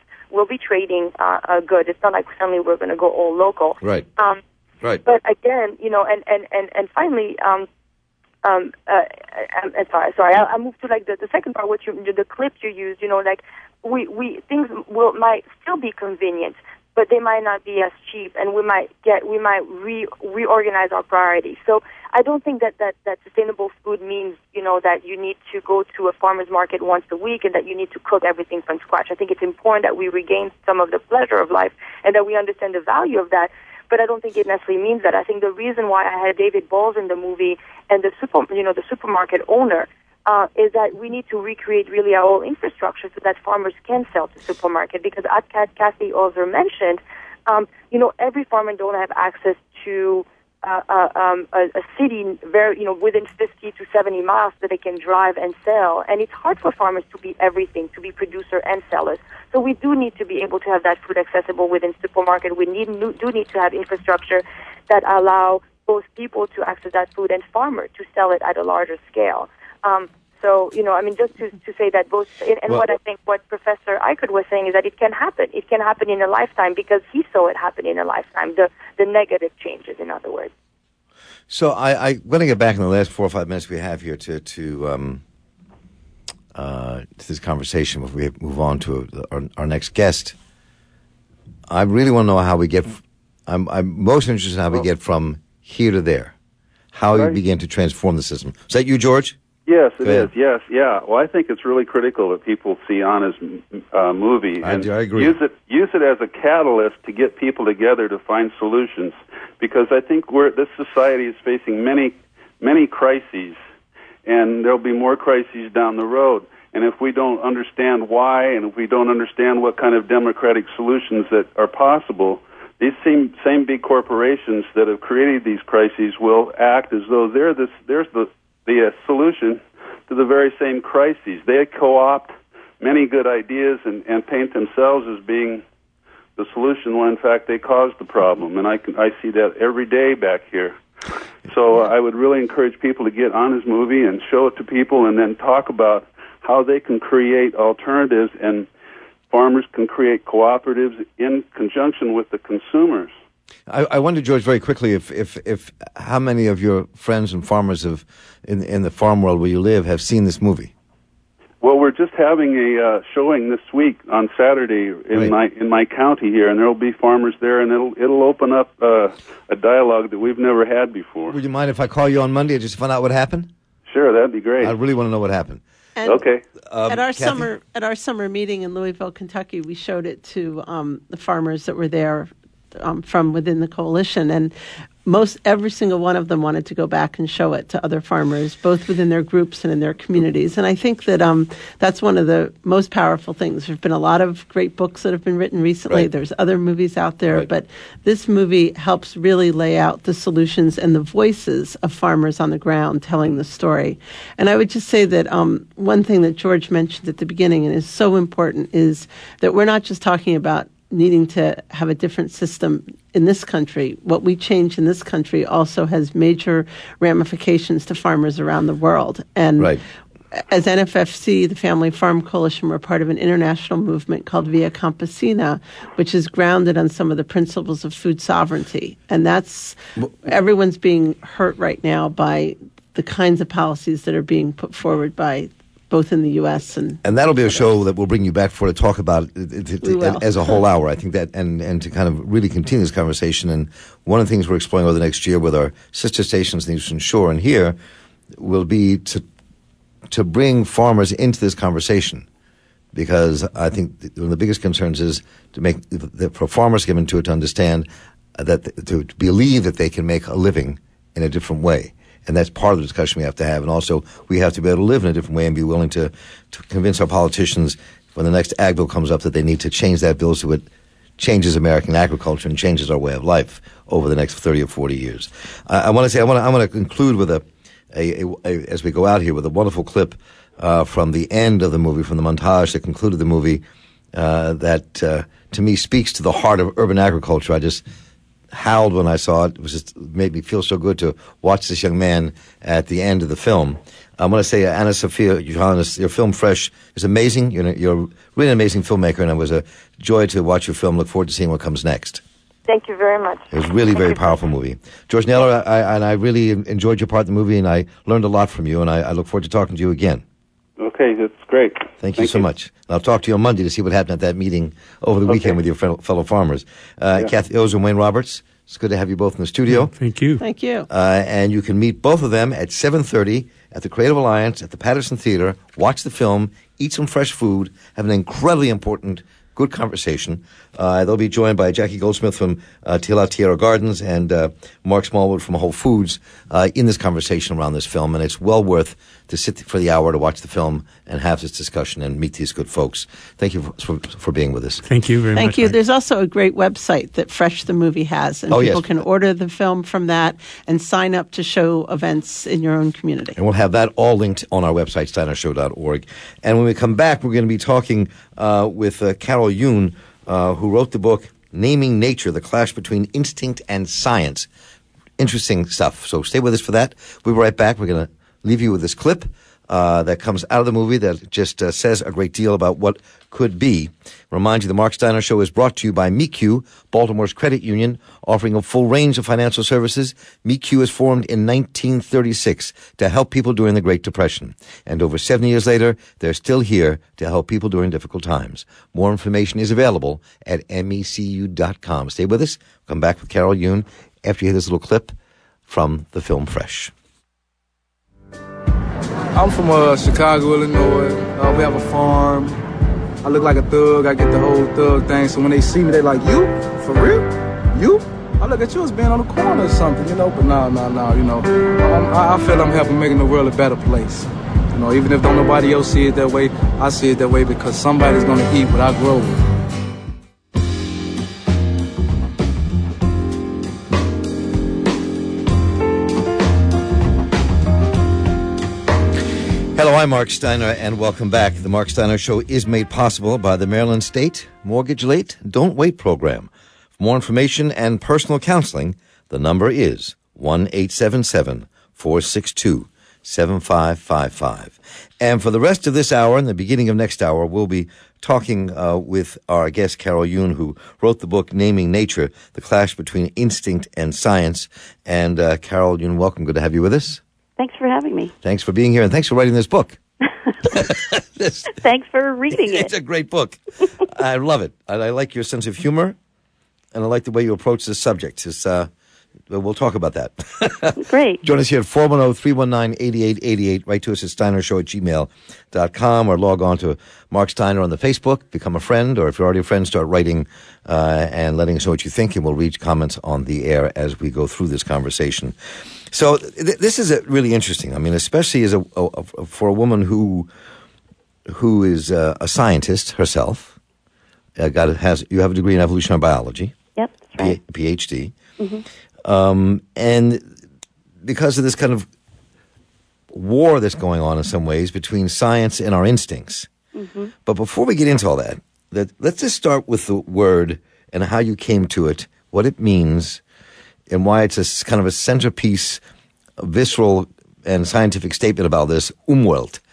It's not like suddenly we're going to go all local. Right. Right. But again, and finally, I'm sorry. I'll move to like the second part, the clips you use. We things might still be convenient, but they might not be as cheap, and we might reorganize our priorities. So I don't think that sustainable food means that you need to go to a farmer's market once a week and that you need to cook everything from scratch. I think it's important that we regain some of the pleasure of life and that we understand the value of that. But I don't think it necessarily means that. I think the reason why I had David Bowles in the movie and the supermarket owner is that we need to recreate really our whole infrastructure so that farmers can sell to supermarket. Because as Kathy also mentioned, every farmer don't have access to a city within 50 to 70 miles that they can drive and sell. And it's hard for farmers to be everything, to be producer and sellers. So we do need to be able to have that food accessible within supermarket. We do need to have infrastructure that allow both people to access that food and farmer to sell it at a larger scale. Just to say that both, what I think what Professor Eichert was saying is that it can happen. It can happen in a lifetime because he saw it happen in a lifetime, the negative changes, in other words. So I want to get back in the last 4 or 5 minutes we have here to this conversation before we move on to our next guest. I really want to know how we get. I'm most interested in how we get from here to there. How we begin to transform the system. Is that you, George? Yes, it is. Yes, yeah. Well, I think it's really critical that people see Anna's movie and I agree. use it as a catalyst to get people together to find solutions. Because I think this society is facing many, many crises, and there'll be more crises down the road. And if we don't understand why, and if we don't understand what kind of democratic solutions that are possible, these same big corporations that have created these crises will act as though there's the solution to the very same crises. They co-opt many good ideas and paint themselves as being the solution when in fact they caused the problem. And I see that every day back here. So I would really encourage people to get on his movie and show it to people and then talk about how they can create alternatives and farmers can create cooperatives in conjunction with the consumers. I wonder, George, very quickly, if how many of your friends and farmers in the farm world where you live have seen this movie? Well, we're just having a showing this week on Saturday in my county here, and there will be farmers there, and it'll open up a dialogue that we've never had before. Would you mind if I call you on Monday just to find out what happened? Sure, that'd be great. I really want to know what happened. And okay. At our summer meeting in Louisville, Kentucky, we showed it to the farmers that were there from within the coalition, and every single one of them wanted to go back and show it to other farmers, both within their groups and in their communities. And I think that that's one of the most powerful things. There's been a lot of great books that have been written recently. Right. There's other movies out there, right. But this movie helps really lay out the solutions and the voices of farmers on the ground telling the story. And I would just say that one thing that George mentioned at the beginning and is so important is that we're not just talking about needing to have a different system in this country. What we change in this country also has major ramifications to farmers around the world. And right. as NFFC, the Family Farm Coalition, we're part of an international movement called Via Campesina, which is grounded on some of the principles of food sovereignty. And everyone's being hurt right now by the kinds of policies that are being put forward by both in the U.S. and that'll be a show that we'll bring you back for to talk about as a whole hour. I think that and to kind of really continue this conversation. And one of the things we're exploring over the next year with our sister stations, the Eastern Shore and here, will be to bring farmers into this conversation, because I think one of the biggest concerns is for farmers to get into it, to understand that to believe that they can make a living in a different way. And that's part of the discussion we have to have. And also, we have to be able to live in a different way and be willing to convince our politicians when the next ag bill comes up that they need to change that bill so it changes American agriculture and changes our way of life over the next 30 or 40 years. I want to conclude with as we go out here, with a wonderful clip from the end of the movie, from the montage that concluded the movie, that to me speaks to the heart of urban agriculture. I just howled when I saw it. It made me feel so good to watch this young man at the end of the film. I want to say, Anna Sophia Johannes, your film Fresh is amazing. You're really an amazing filmmaker, and it was a joy to watch your film. Look forward to seeing what comes next. Thank you very much. It was really a very powerful movie. George Naylor, I really enjoyed your part in the movie, and I learned a lot from you, and I look forward to talking to you again. Okay, that's great. Thank you so much. And I'll talk to you on Monday to see what happened at that meeting over the weekend with your fellow farmers. Kathy Oz and Wayne Roberts, it's good to have you both in the studio. Thank you. Thank you. And you can meet both of them at 7:30 at the Creative Alliance at the Patterson Theater. Watch the film, eat some fresh food, have an incredibly important, good conversation. They'll be joined by Jackie Goldsmith from Tila Tierra Gardens and Mark Smallwood from Whole Foods in this conversation around this film. And it's well worth to sit for the hour to watch the film and have this discussion and meet these good folks. Thank you for being with us. Thank you very much. Thank you. Mike. There's also a great website that Fresh the Movie has, and people can order the film from that and sign up to show events in your own community. And we'll have that all linked on our website, steinershow.org. And when we come back, we're going to be talking with Carol Yoon, who wrote the book Naming Nature, The Clash Between Instinct and Science. Interesting stuff. So stay with us for that. We'll be right back. We're going to leave you with this clip that comes out of the movie that just says a great deal about what could be. Remind you, the Mark Steiner Show is brought to you by MeQ, Baltimore's credit union, offering a full range of financial services. MeQ was formed in 1936 to help people during the Great Depression. And over 70 years later, they're still here to help people during difficult times. More information is available at mecu.com. Stay with us. We'll come back with Carol Yoon after you hear this little clip from the film Fresh. I'm from Chicago, Illinois. We have a farm. I look like a thug. I get the whole thug thing. So when they see me, they like, you? For real? You? I look at you as being on the corner or something, you know. But no, you know. I feel I'm helping making the world a better place. You know, even if don't nobody else see it that way, I see it that way because somebody's going to eat what I grow. Hello, I'm Mark Steiner, and welcome back. The Mark Steiner Show is made possible by the Maryland State Mortgage Late Don't Wait program. For more information and personal counseling, the number is 1-877-462-7555. And for the rest of this hour and the beginning of next hour, we'll be talking with our guest, Carol Yoon, who wrote the book Naming Nature, The Clash Between Instinct and Science. And Carol Yoon, welcome. Good to have you with us. Thanks for having me. Thanks for being here, and thanks for writing this book. Thanks for reading it. It's a great book. I love it. I like your sense of humor, and I like the way you approach this subject. We'll talk about that. Great. Join us here at 410-319-8888. Write to us at steinershow@gmail.com or log on to Mark Steiner on the Facebook. Become a friend, or if you're already a friend, start writing and letting us know what you think, and we'll read comments on the air as we go through this conversation. So this is really interesting. I mean, especially as for a woman who is a scientist herself. You have a degree in evolutionary biology. Yep, that's right. PhD. Mm-hmm. And because of this kind of war that's going on in some ways between science and our instincts. Mm-hmm. But before we get into all that, let's just start with the word and how you came to it, what it means, and why it's a kind of a centerpiece, a visceral and scientific statement about this, Umwelt.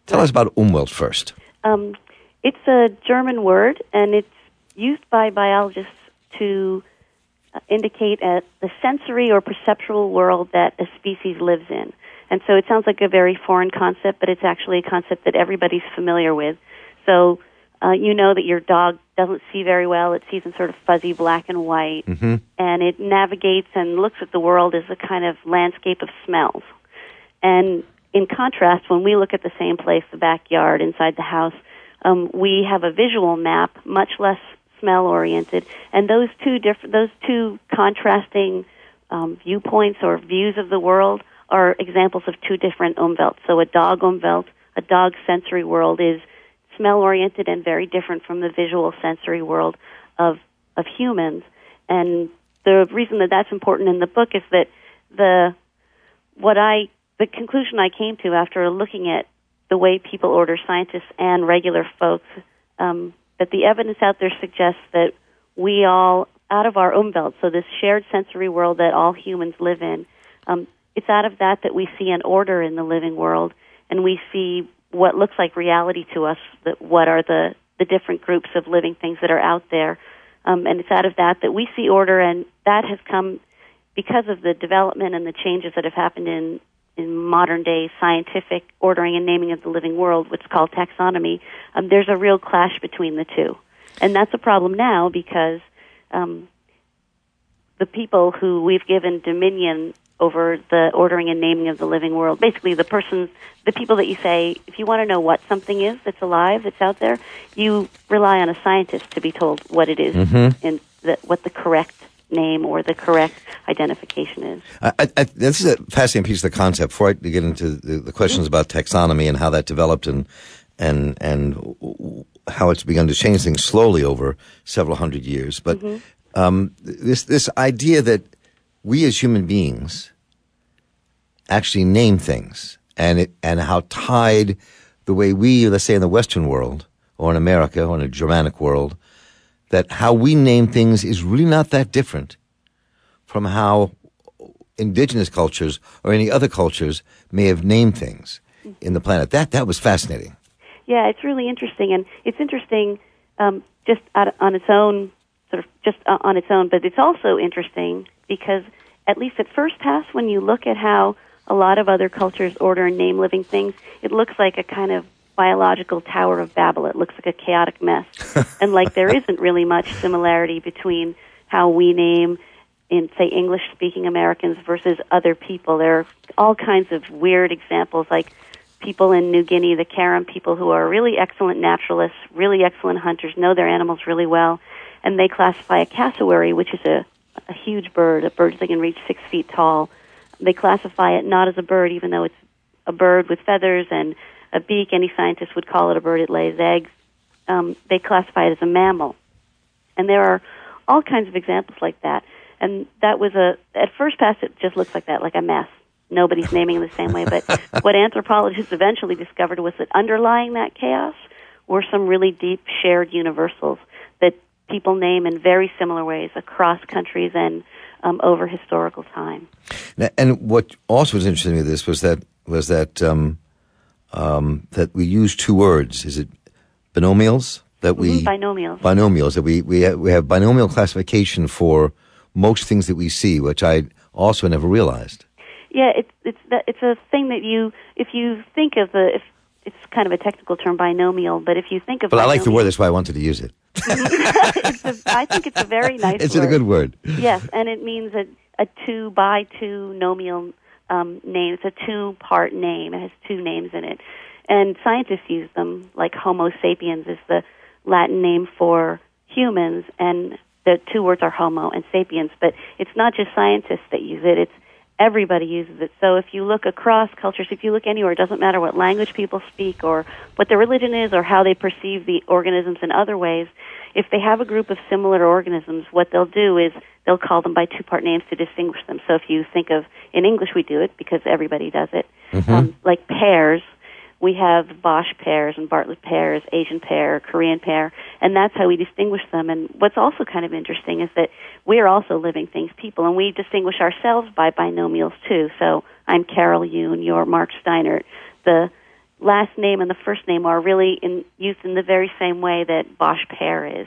Tell us about Umwelt first. It's a German word, and it's used by biologists to indicate the sensory or perceptual world that a species lives in. And so it sounds like a very foreign concept, but it's actually a concept that everybody's familiar with. So you know that your dog doesn't see very well. It sees in sort of fuzzy black and white, and it navigates and looks at the world as a kind of landscape of smells. And in contrast, when we look at the same place, the backyard, inside the house, we have a visual map, much less smell-oriented, and those two contrasting viewpoints or views of the world are examples of two different Umwelts. So a dog Umwelt, a dog sensory world, is smell-oriented and very different from the visual sensory world of humans. And the reason that that's important in the book is that the conclusion I came to after looking at the way people order scientists and regular folks, that the evidence out there suggests that we all, out of our Umwelt, so this shared sensory world that all humans live in, it's out of that we see an order in the living world, and we see what looks like reality to us, what are the different groups of living things that are out there. And it's out of that we see order, and that has come because of the development and the changes that have happened in modern-day scientific ordering and naming of the living world, what's called taxonomy. There's a real clash between the two. And that's a problem now because the people who we've given dominion over the ordering and naming of the living world, basically the people that you say, if you want to know what something is that's alive, that's out there, you rely on a scientist to be told what it is and what the correct name or the correct identification is. This is a fascinating piece of the concept. Before I get into the questions about taxonomy and how that developed and how it's begun to change things slowly over several hundred years, but this idea that we as human beings actually name things, and how tied the way we, let's say in the Western world or in America or in a Germanic world, that how we name things is really not that different from how indigenous cultures or any other cultures may have named things in the planet. That was fascinating. Yeah, it's really interesting, and it's interesting just on its own, on its own. But it's also interesting because, at least at first pass, when you look at how a lot of other cultures order and name living things, it looks like a kind of biological Tower of Babel. It looks like a chaotic mess. And like there isn't really much similarity between how we name in, say, English-speaking Americans versus other people. There are all kinds of weird examples, like people in New Guinea, the Karen people, who are really excellent naturalists, really excellent hunters, know their animals really well, and they classify a cassowary, which is a huge bird, a bird that can reach 6 feet tall. They classify it not as a bird, even though it's a bird with feathers and a beak. Any scientist would call it a bird. It lays eggs. They classify it as a mammal. And there are all kinds of examples like that. And that was at first pass, it just looks like that, like a mess. Nobody's naming it the same way. But what anthropologists eventually discovered was that underlying that chaos were some really deep shared universals that people name in very similar ways across countries and over historical time. And what also was interesting to this was that that we use two words. Is it binomials? Binomials. That we have binomial classification for most things that we see, which I also never realized. Yeah, it's a thing that if you think of it's kind of a technical term, binomial, but if you think of I like the word, that's why I wanted to use it. I think it's a very nice word. It's a good word. Yes, and it means a 2 by 2 nomial name. It's a 2-part name. It has 2 names in it. And scientists use them, like Homo sapiens is the Latin name for humans, and the 2 words are homo and sapiens. But it's not just scientists that use it. It's everybody uses it. So if you look across cultures, if you look anywhere, it doesn't matter what language people speak or what their religion is or how they perceive the organisms in other ways. If they have a group of similar organisms, what they'll do is they'll call them by 2-part names to distinguish them. So if you think of, in English we do it because everybody does it, like pears, we have Bosch pears and Bartlett pears, Asian pear, Korean pear, and that's how we distinguish them. And what's also kind of interesting is that we're also living things, people, and we distinguish ourselves by binomials too. So I'm Carol Yoon, you're Mark Steinert. The last name and the first name are really used in the very same way that Bosch pear is.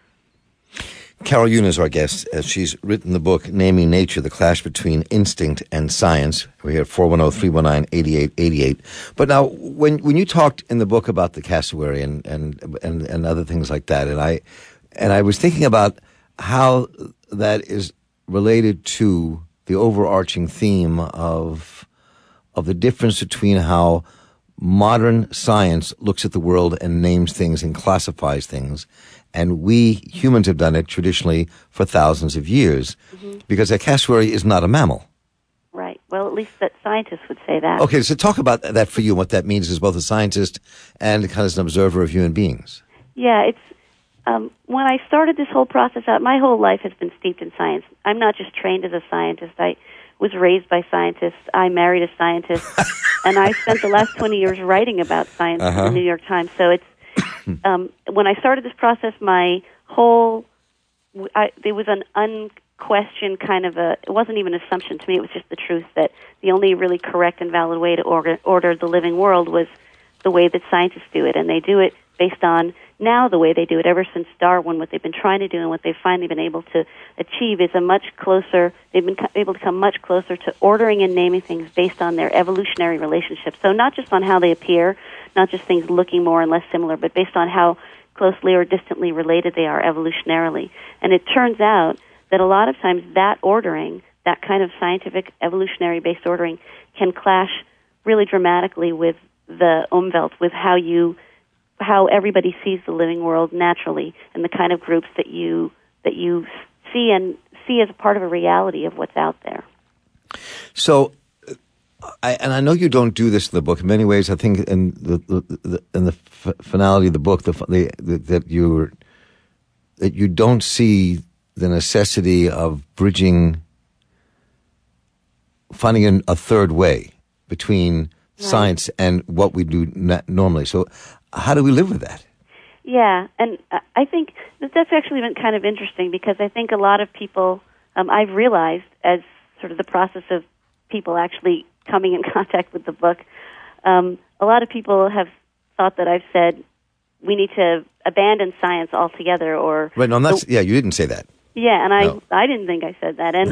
Carol Yun is our guest, as she's written the book Naming Nature, The Clash Between Instinct and Science. We're here at 410-319-8888. But now, when you talked in the book about the cassowary and other things like that, and I was thinking about how that is related to the overarching theme of the difference between how modern science looks at the world and names things and classifies things, and we humans have done it traditionally for thousands of years, because a cassowary is not a mammal. Right. Well, at least that scientists would say that. Okay, so talk about that for you, and what that means as both a scientist and kind of as an observer of human beings. Yeah, it's when I started this whole process out, my whole life has been steeped in science. I'm not just trained as a scientist. I was raised by scientists. I married a scientist. And I spent the last 20 years writing about science in the New York Times. So it's when I started this process, my whole there was an unquestioned kind of it wasn't even an assumption to me. It was just the truth that the only really correct and valid way to order the living world was the way that scientists do it, and they do it based on now the way they do it. Ever since Darwin, what they've been trying to do and what they've finally been able to achieve is they've been able to come much closer to ordering and naming things based on their evolutionary relationships. So not just on how they appear, not just things looking more and less similar, but based on how closely or distantly related they are evolutionarily. And it turns out that a lot of times that ordering, that kind of scientific evolutionary-based ordering, can clash really dramatically with the Umwelt, with how everybody sees the living world naturally, and the kind of groups that you see as a part of a reality of what's out there. So, I know you don't do this in the book. In many ways, I think in the finality of the book, that you don't see the necessity of finding a third way between science and what we do normally. So how do we live with that? Yeah, and I think that's actually been kind of interesting, because I think a lot of people, I've realized as sort of the process of people actually coming in contact with the book, a lot of people have thought that I've said we need to abandon science altogether, or... Right, no, you didn't say that. Yeah, and I didn't think I said that. And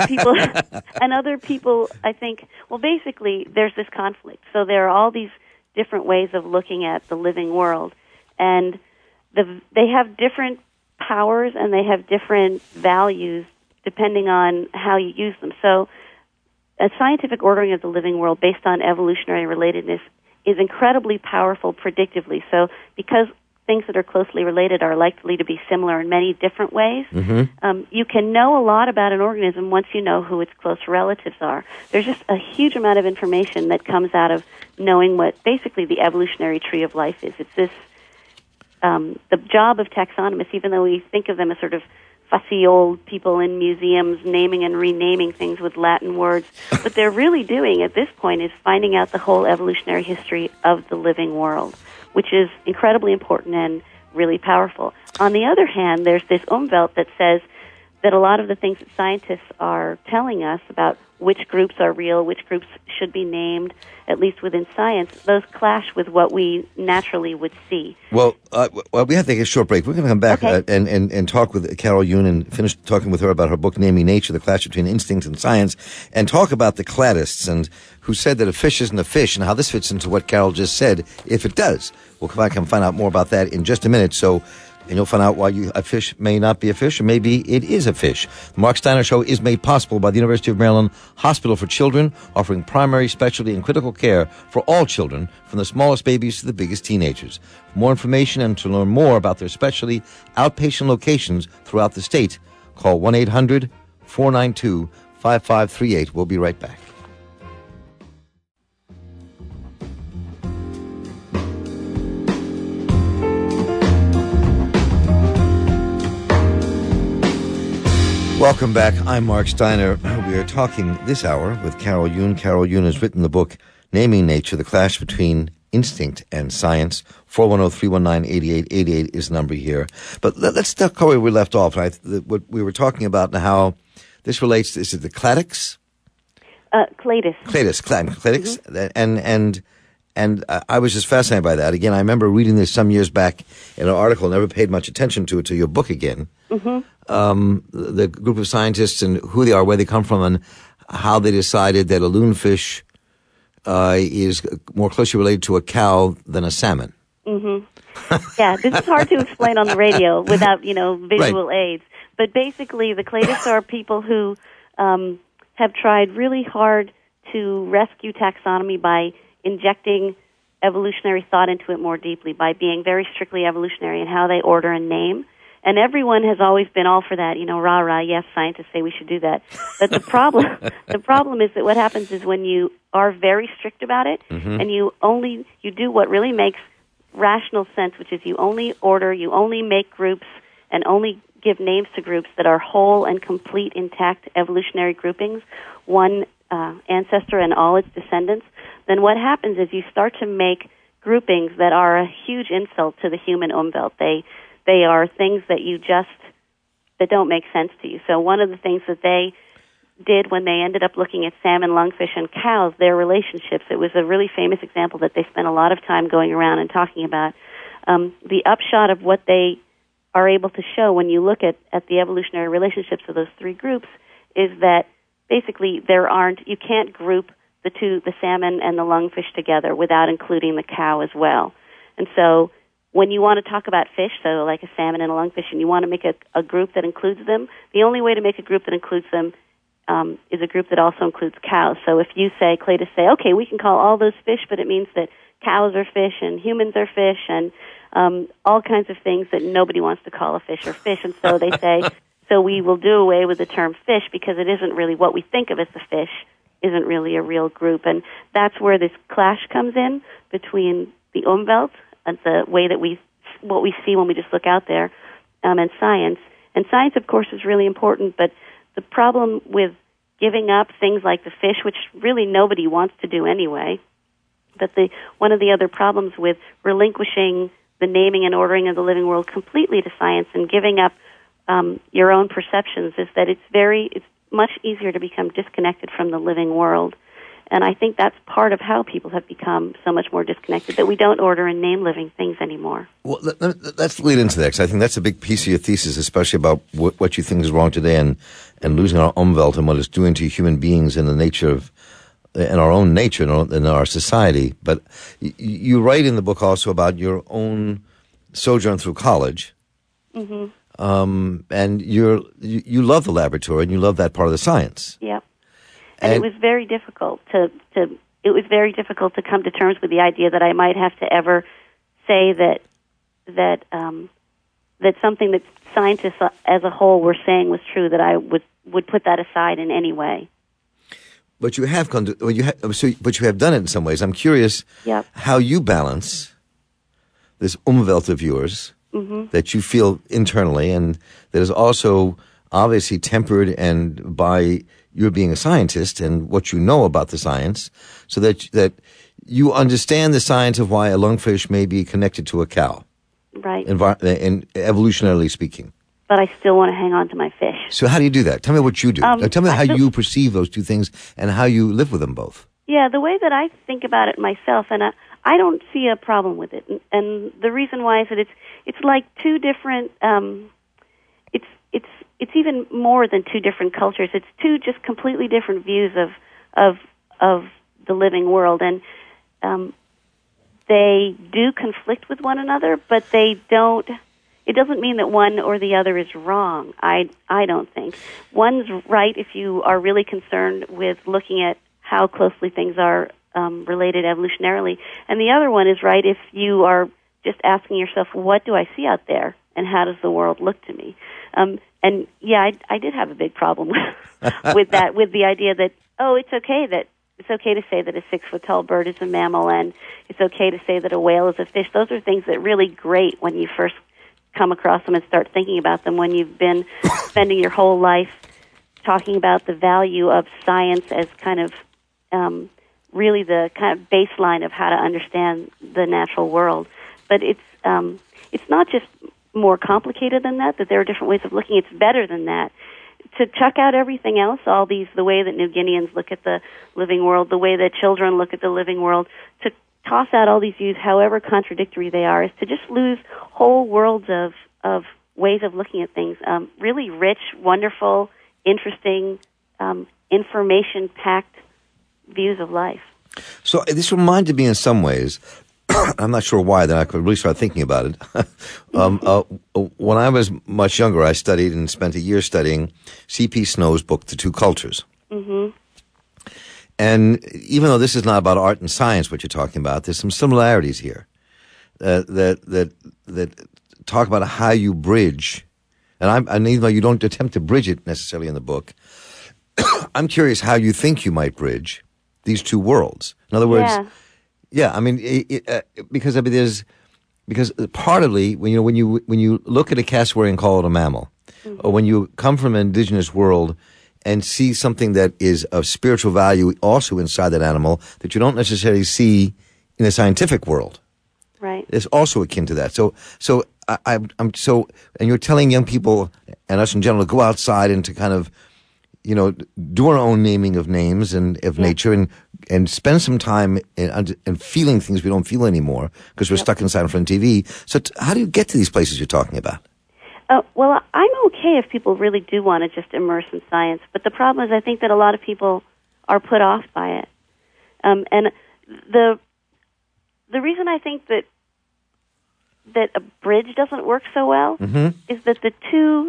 other people, I think, well, basically, there's this conflict. So there are all these different ways of looking at the living world, and they have different powers and they have different values depending on how you use them. So a scientific ordering of the living world based on evolutionary relatedness is incredibly powerful predictively. So because things that are closely related are likely to be similar in many different ways, you can know a lot about an organism once you know who its close relatives are. There's just a huge amount of information that comes out of knowing what basically the evolutionary tree of life is. It's this, the job of taxonomists, even though we think of them as sort of fussy old people in museums naming and renaming things with Latin words, what they're really doing at this point is finding out the whole evolutionary history of the living world, which is incredibly important and really powerful. On the other hand, there's this Umwelt that says that a lot of the things that scientists are telling us about which groups are real, which groups should be named, at least within science, those clash with what we naturally would see. Well, we have to take a short break. We're going to come back and talk with Carol Yun and finish talking with her about her book, Naming Nature, The Clash Between Instinct and Science, and talk about the cladists and who said that a fish isn't a fish and how this fits into what Carol just said, if it does. We'll come back and find out more about that in just a minute. And you'll find out why a fish may not be a fish, or maybe it is a fish. The Mark Steiner Show is made possible by the University of Maryland Hospital for Children, offering primary, specialty, and critical care for all children, from the smallest babies to the biggest teenagers. For more information and to learn more about their specialty outpatient locations throughout the state, call 1-800-492-5538. We'll be right back. Welcome back. I'm Mark Steiner. We are talking this hour with Carol Yun. Carol Yun has written the book, Naming Nature, The Clash Between Instinct and Science. 410-319-8888 is the number here. But let's go where we left off. What we were talking about and how this relates, is it the cladics? Cladis. Cladics. And I was just fascinated by that. Again, I remember reading this some years back in an article, never paid much attention to it till your book again. The group of scientists and who they are, where they come from, and how they decided that a loonfish is more closely related to a cow than a salmon. Yeah, this is hard to explain on the radio without, visual aids. But basically, the Clades are people who have tried really hard to rescue taxonomy by injecting evolutionary thought into it more deeply, by being very strictly evolutionary in how they order and name. And everyone has always been all for that, rah, yes, scientists say we should do that. But the problem is that what happens is when you are very strict about it, and you do what really makes rational sense, which is you only order, you only make groups, and only give names to groups that are whole and complete, intact evolutionary groupings, one ancestor and all its descendants, then what happens is you start to make groupings that are a huge insult to the human Umwelt. They are things that that don't make sense to you. So one of the things that they did when they ended up looking at salmon, lungfish, and cows, their relationships, it was a really famous example that they spent a lot of time going around and talking about. The upshot of what they are able to show when you look at the evolutionary relationships of those three groups is that basically you can't group the salmon and the lungfish together without including the cow as well. And so when you want to talk about fish, so like a salmon and a lungfish, and you want to make a group that includes them, the only way to make a group that includes them is a group that also includes cows. So if you Clades say, okay, we can call all those fish, but it means that cows are fish and humans are fish and all kinds of things that nobody wants to call a fish or fish. And so they say, so we will do away with the term fish because it isn't really what we think of as the fish, isn't really a real group. And that's where this clash comes in between the Umwelt and the way that what we see when we just look out there, and science. And science, of course, is really important, but the problem with giving up things like the fish, which really nobody wants to do anyway, but one of the other problems with relinquishing the naming and ordering of the living world completely to science and giving up your own perceptions is that it's much easier to become disconnected from the living world. And I think that's part of how people have become so much more disconnected, that we don't order and name living things anymore. Well, let's lead into that, because I think that's a big piece of your thesis, especially about what you think is wrong today and losing our Umwelt and what it's doing to human beings and the nature of, in our own nature and in our society. But you write in the book also about your own sojourn through college. And you love the laboratory and you love that part of the science. Yep. And it was very difficult to come to terms with the idea that I might have to ever say that something that scientists as a whole were saying was true, that I would put that aside in any way. But you have but you have done it in some ways. I'm curious how you balance this Umwelt of yours that you feel internally, and that is also obviously tempered and by your being a scientist and what you know about the science, so that you understand the science of why a lungfish may be connected to a cow, right? And evolutionarily speaking. But I still want to hang on to my fish. So how do you do that? Tell me what you do. Tell me how you perceive those two things and how you live with them both. Yeah, the way that I think about it myself, and I don't see a problem with it. And the reason why is that it's like two different. It's even more than two different cultures. It's two just completely different views of the living world, and they do conflict with one another, but they don't. It doesn't mean that one or the other is wrong. I don't think one's right if you are really concerned with looking at how closely things are related evolutionarily, and the other one is right if you are just asking yourself, what do I see out there, and how does the world look to me? And yeah, I did have a big problem with that, with the idea that it's okay to say that a 6-foot-tall bird is a mammal, and it's okay to say that a whale is a fish. Those are things that are really great when you first come across them and start thinking about them, when you've been spending your whole life talking about the value of science as kind of really the kind of baseline of how to understand the natural world. But it's not just more complicated than that there are different ways of looking. It's better than that. To chuck out everything else, the way that New Guineans look at the living world, the way that children look at the living world, toss out all these views, however contradictory they are, is to just lose whole worlds of ways of looking at things. Really rich, wonderful, interesting, information-packed views of life. So this reminded me in some ways, I'm not sure why, that I could really start thinking about it. When I was much younger, I studied and spent a year studying C.P. Snow's book, The Two Cultures. Mm-hmm. And even though this is not about art and science, what you're talking about, there's some similarities here that talk about how you bridge. And even though you don't attempt to bridge it necessarily in the book, I'm curious how you think you might bridge these two worlds. In other words, I mean, because partly when you look at a cassowary and call it a mammal, or when you come from an indigenous world and see something that is of spiritual value also inside that animal that you don't necessarily see in the scientific world, right? It's also akin to that. So and you're telling young people and us in general to go outside and to kind of, do our own naming of names and of nature and spend some time in feeling things we don't feel anymore because we're stuck inside in front of TV. So how do you get to these places you're talking about? Well, I'm okay if people really do want to just immerse in science, but the problem is I think that a lot of people are put off by it. And the reason I think that a bridge doesn't work so well is that the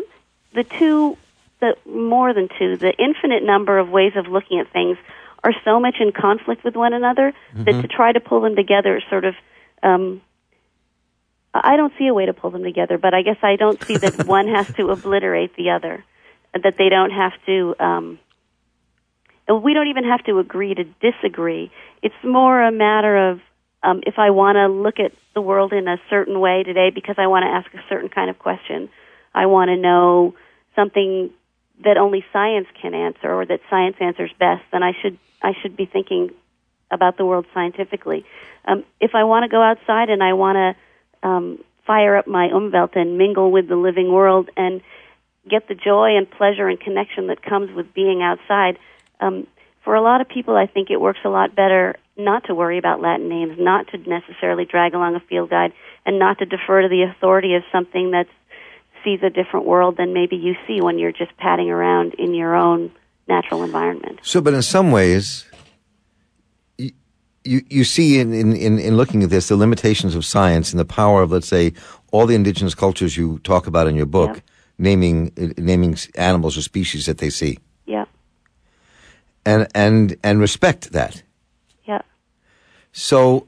infinite number of ways of looking at things are so much in conflict with one another that to try to pull them together is sort of, I don't see a way to pull them together, but I guess I don't see that one has to obliterate the other, that they don't have to, we don't even have to agree to disagree. It's more a matter of, if I want to look at the world in a certain way today because I want to ask a certain kind of question, I want to know something that only science can answer or that science answers best, then I should be thinking about the world scientifically. If I want to go outside and I want to fire up my Umwelt and mingle with the living world and get the joy and pleasure and connection that comes with being outside, for a lot of people I think it works a lot better not to worry about Latin names, not to necessarily drag along a field guide, and not to defer to the authority of something that sees a different world than maybe you see when you're just padding around in your own natural environment. So, but in some ways, you see in looking at this the limitations of science and the power of, let's say, all the indigenous cultures you talk about in your book, naming animals or species that they see. Yeah. And respect that. Yeah. So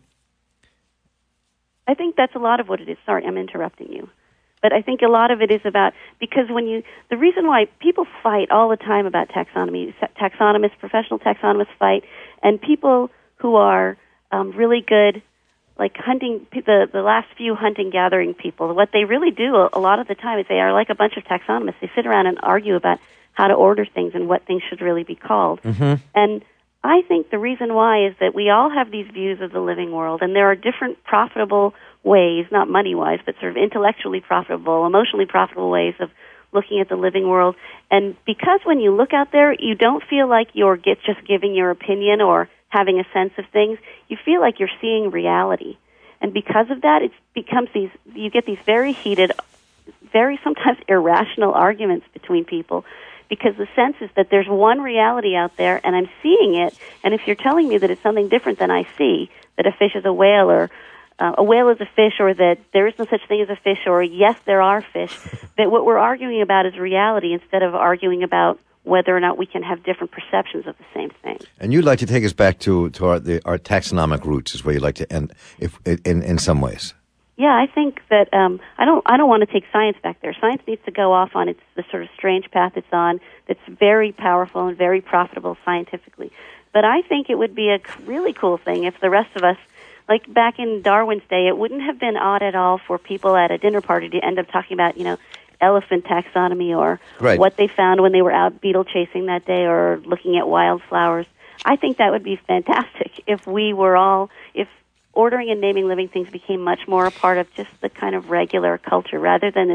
I think that's a lot of what it is. Sorry, I'm interrupting you. But I think a lot of it is about, because the reason why people fight all the time about taxonomy, professional taxonomists fight, and people who are really good, like hunting, the last few hunting-gathering people, what they really do a lot of the time is they are like a bunch of taxonomists. They sit around and argue about how to order things and what things should really be called. And I think the reason why is that we all have these views of the living world, and there are different profitable ways, not money-wise, but sort of intellectually profitable, emotionally profitable ways of looking at the living world. And because when you look out there, you don't feel like you're just giving your opinion or having a sense of things. You feel like you're seeing reality. And because of that, it becomes you get these very heated, very sometimes irrational arguments between people, because the sense is that there's one reality out there and I'm seeing it, and if you're telling me that it's something different than I see, that a fish is a whale or a whale is a fish, or that there is no such thing as a fish, or yes, there are fish, that what we're arguing about is reality instead of arguing about whether or not we can have different perceptions of the same thing. And you'd like to take us back to our taxonomic roots, is where you'd like to end, if in some ways. Yeah, I think that I don't want to take science back there. Science needs to go off on the sort of strange path it's on. That's very powerful and very profitable scientifically. But I think it would be a really cool thing if the rest of us, like back in Darwin's day, it wouldn't have been odd at all for people at a dinner party to end up talking about, elephant taxonomy or what they found when they were out beetle chasing that day or looking at wildflowers. I think that would be fantastic if if ordering and naming living things became much more a part of just the kind of regular culture rather than this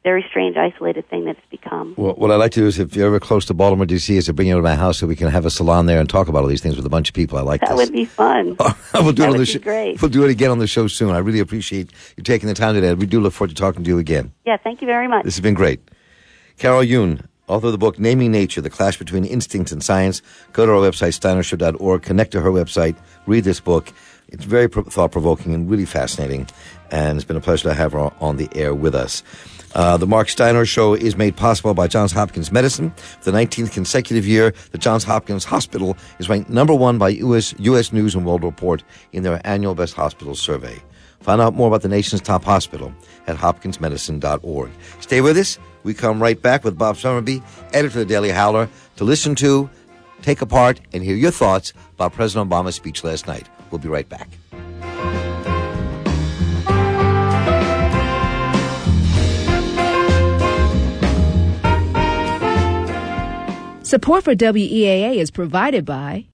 very strange, isolated thing that it's become. Well, what I'd like to do is, if you're ever close to Baltimore, D.C., is to bring you to my house so we can have a salon there and talk about all these things with a bunch of people. I like that this. Would be fun. We'll do that it on would the be great. We'll do it again on the show soon. I really appreciate you taking the time today. We do look forward to talking to you again. Yeah, thank you very much. This has been great. Carol Yoon, author of the book Naming Nature, The Clash Between Instinct and Science. Go to our website, steinershow.org. Connect to her website. Read this book. It's very thought-provoking and really fascinating. And it's been a pleasure to have her on the air with us. The Mark Steiner Show is made possible by Johns Hopkins Medicine. For the 19th consecutive year, the Johns Hopkins Hospital is ranked number one by U.S. News & World Report in their annual Best Hospitals survey. Find out more about the nation's top hospital at hopkinsmedicine.org. Stay with us. We come right back with Bob Summerby, editor of the Daily Howler, to listen to, take apart, and hear your thoughts about President Obama's speech last night. We'll be right back. Support for WEAA is provided by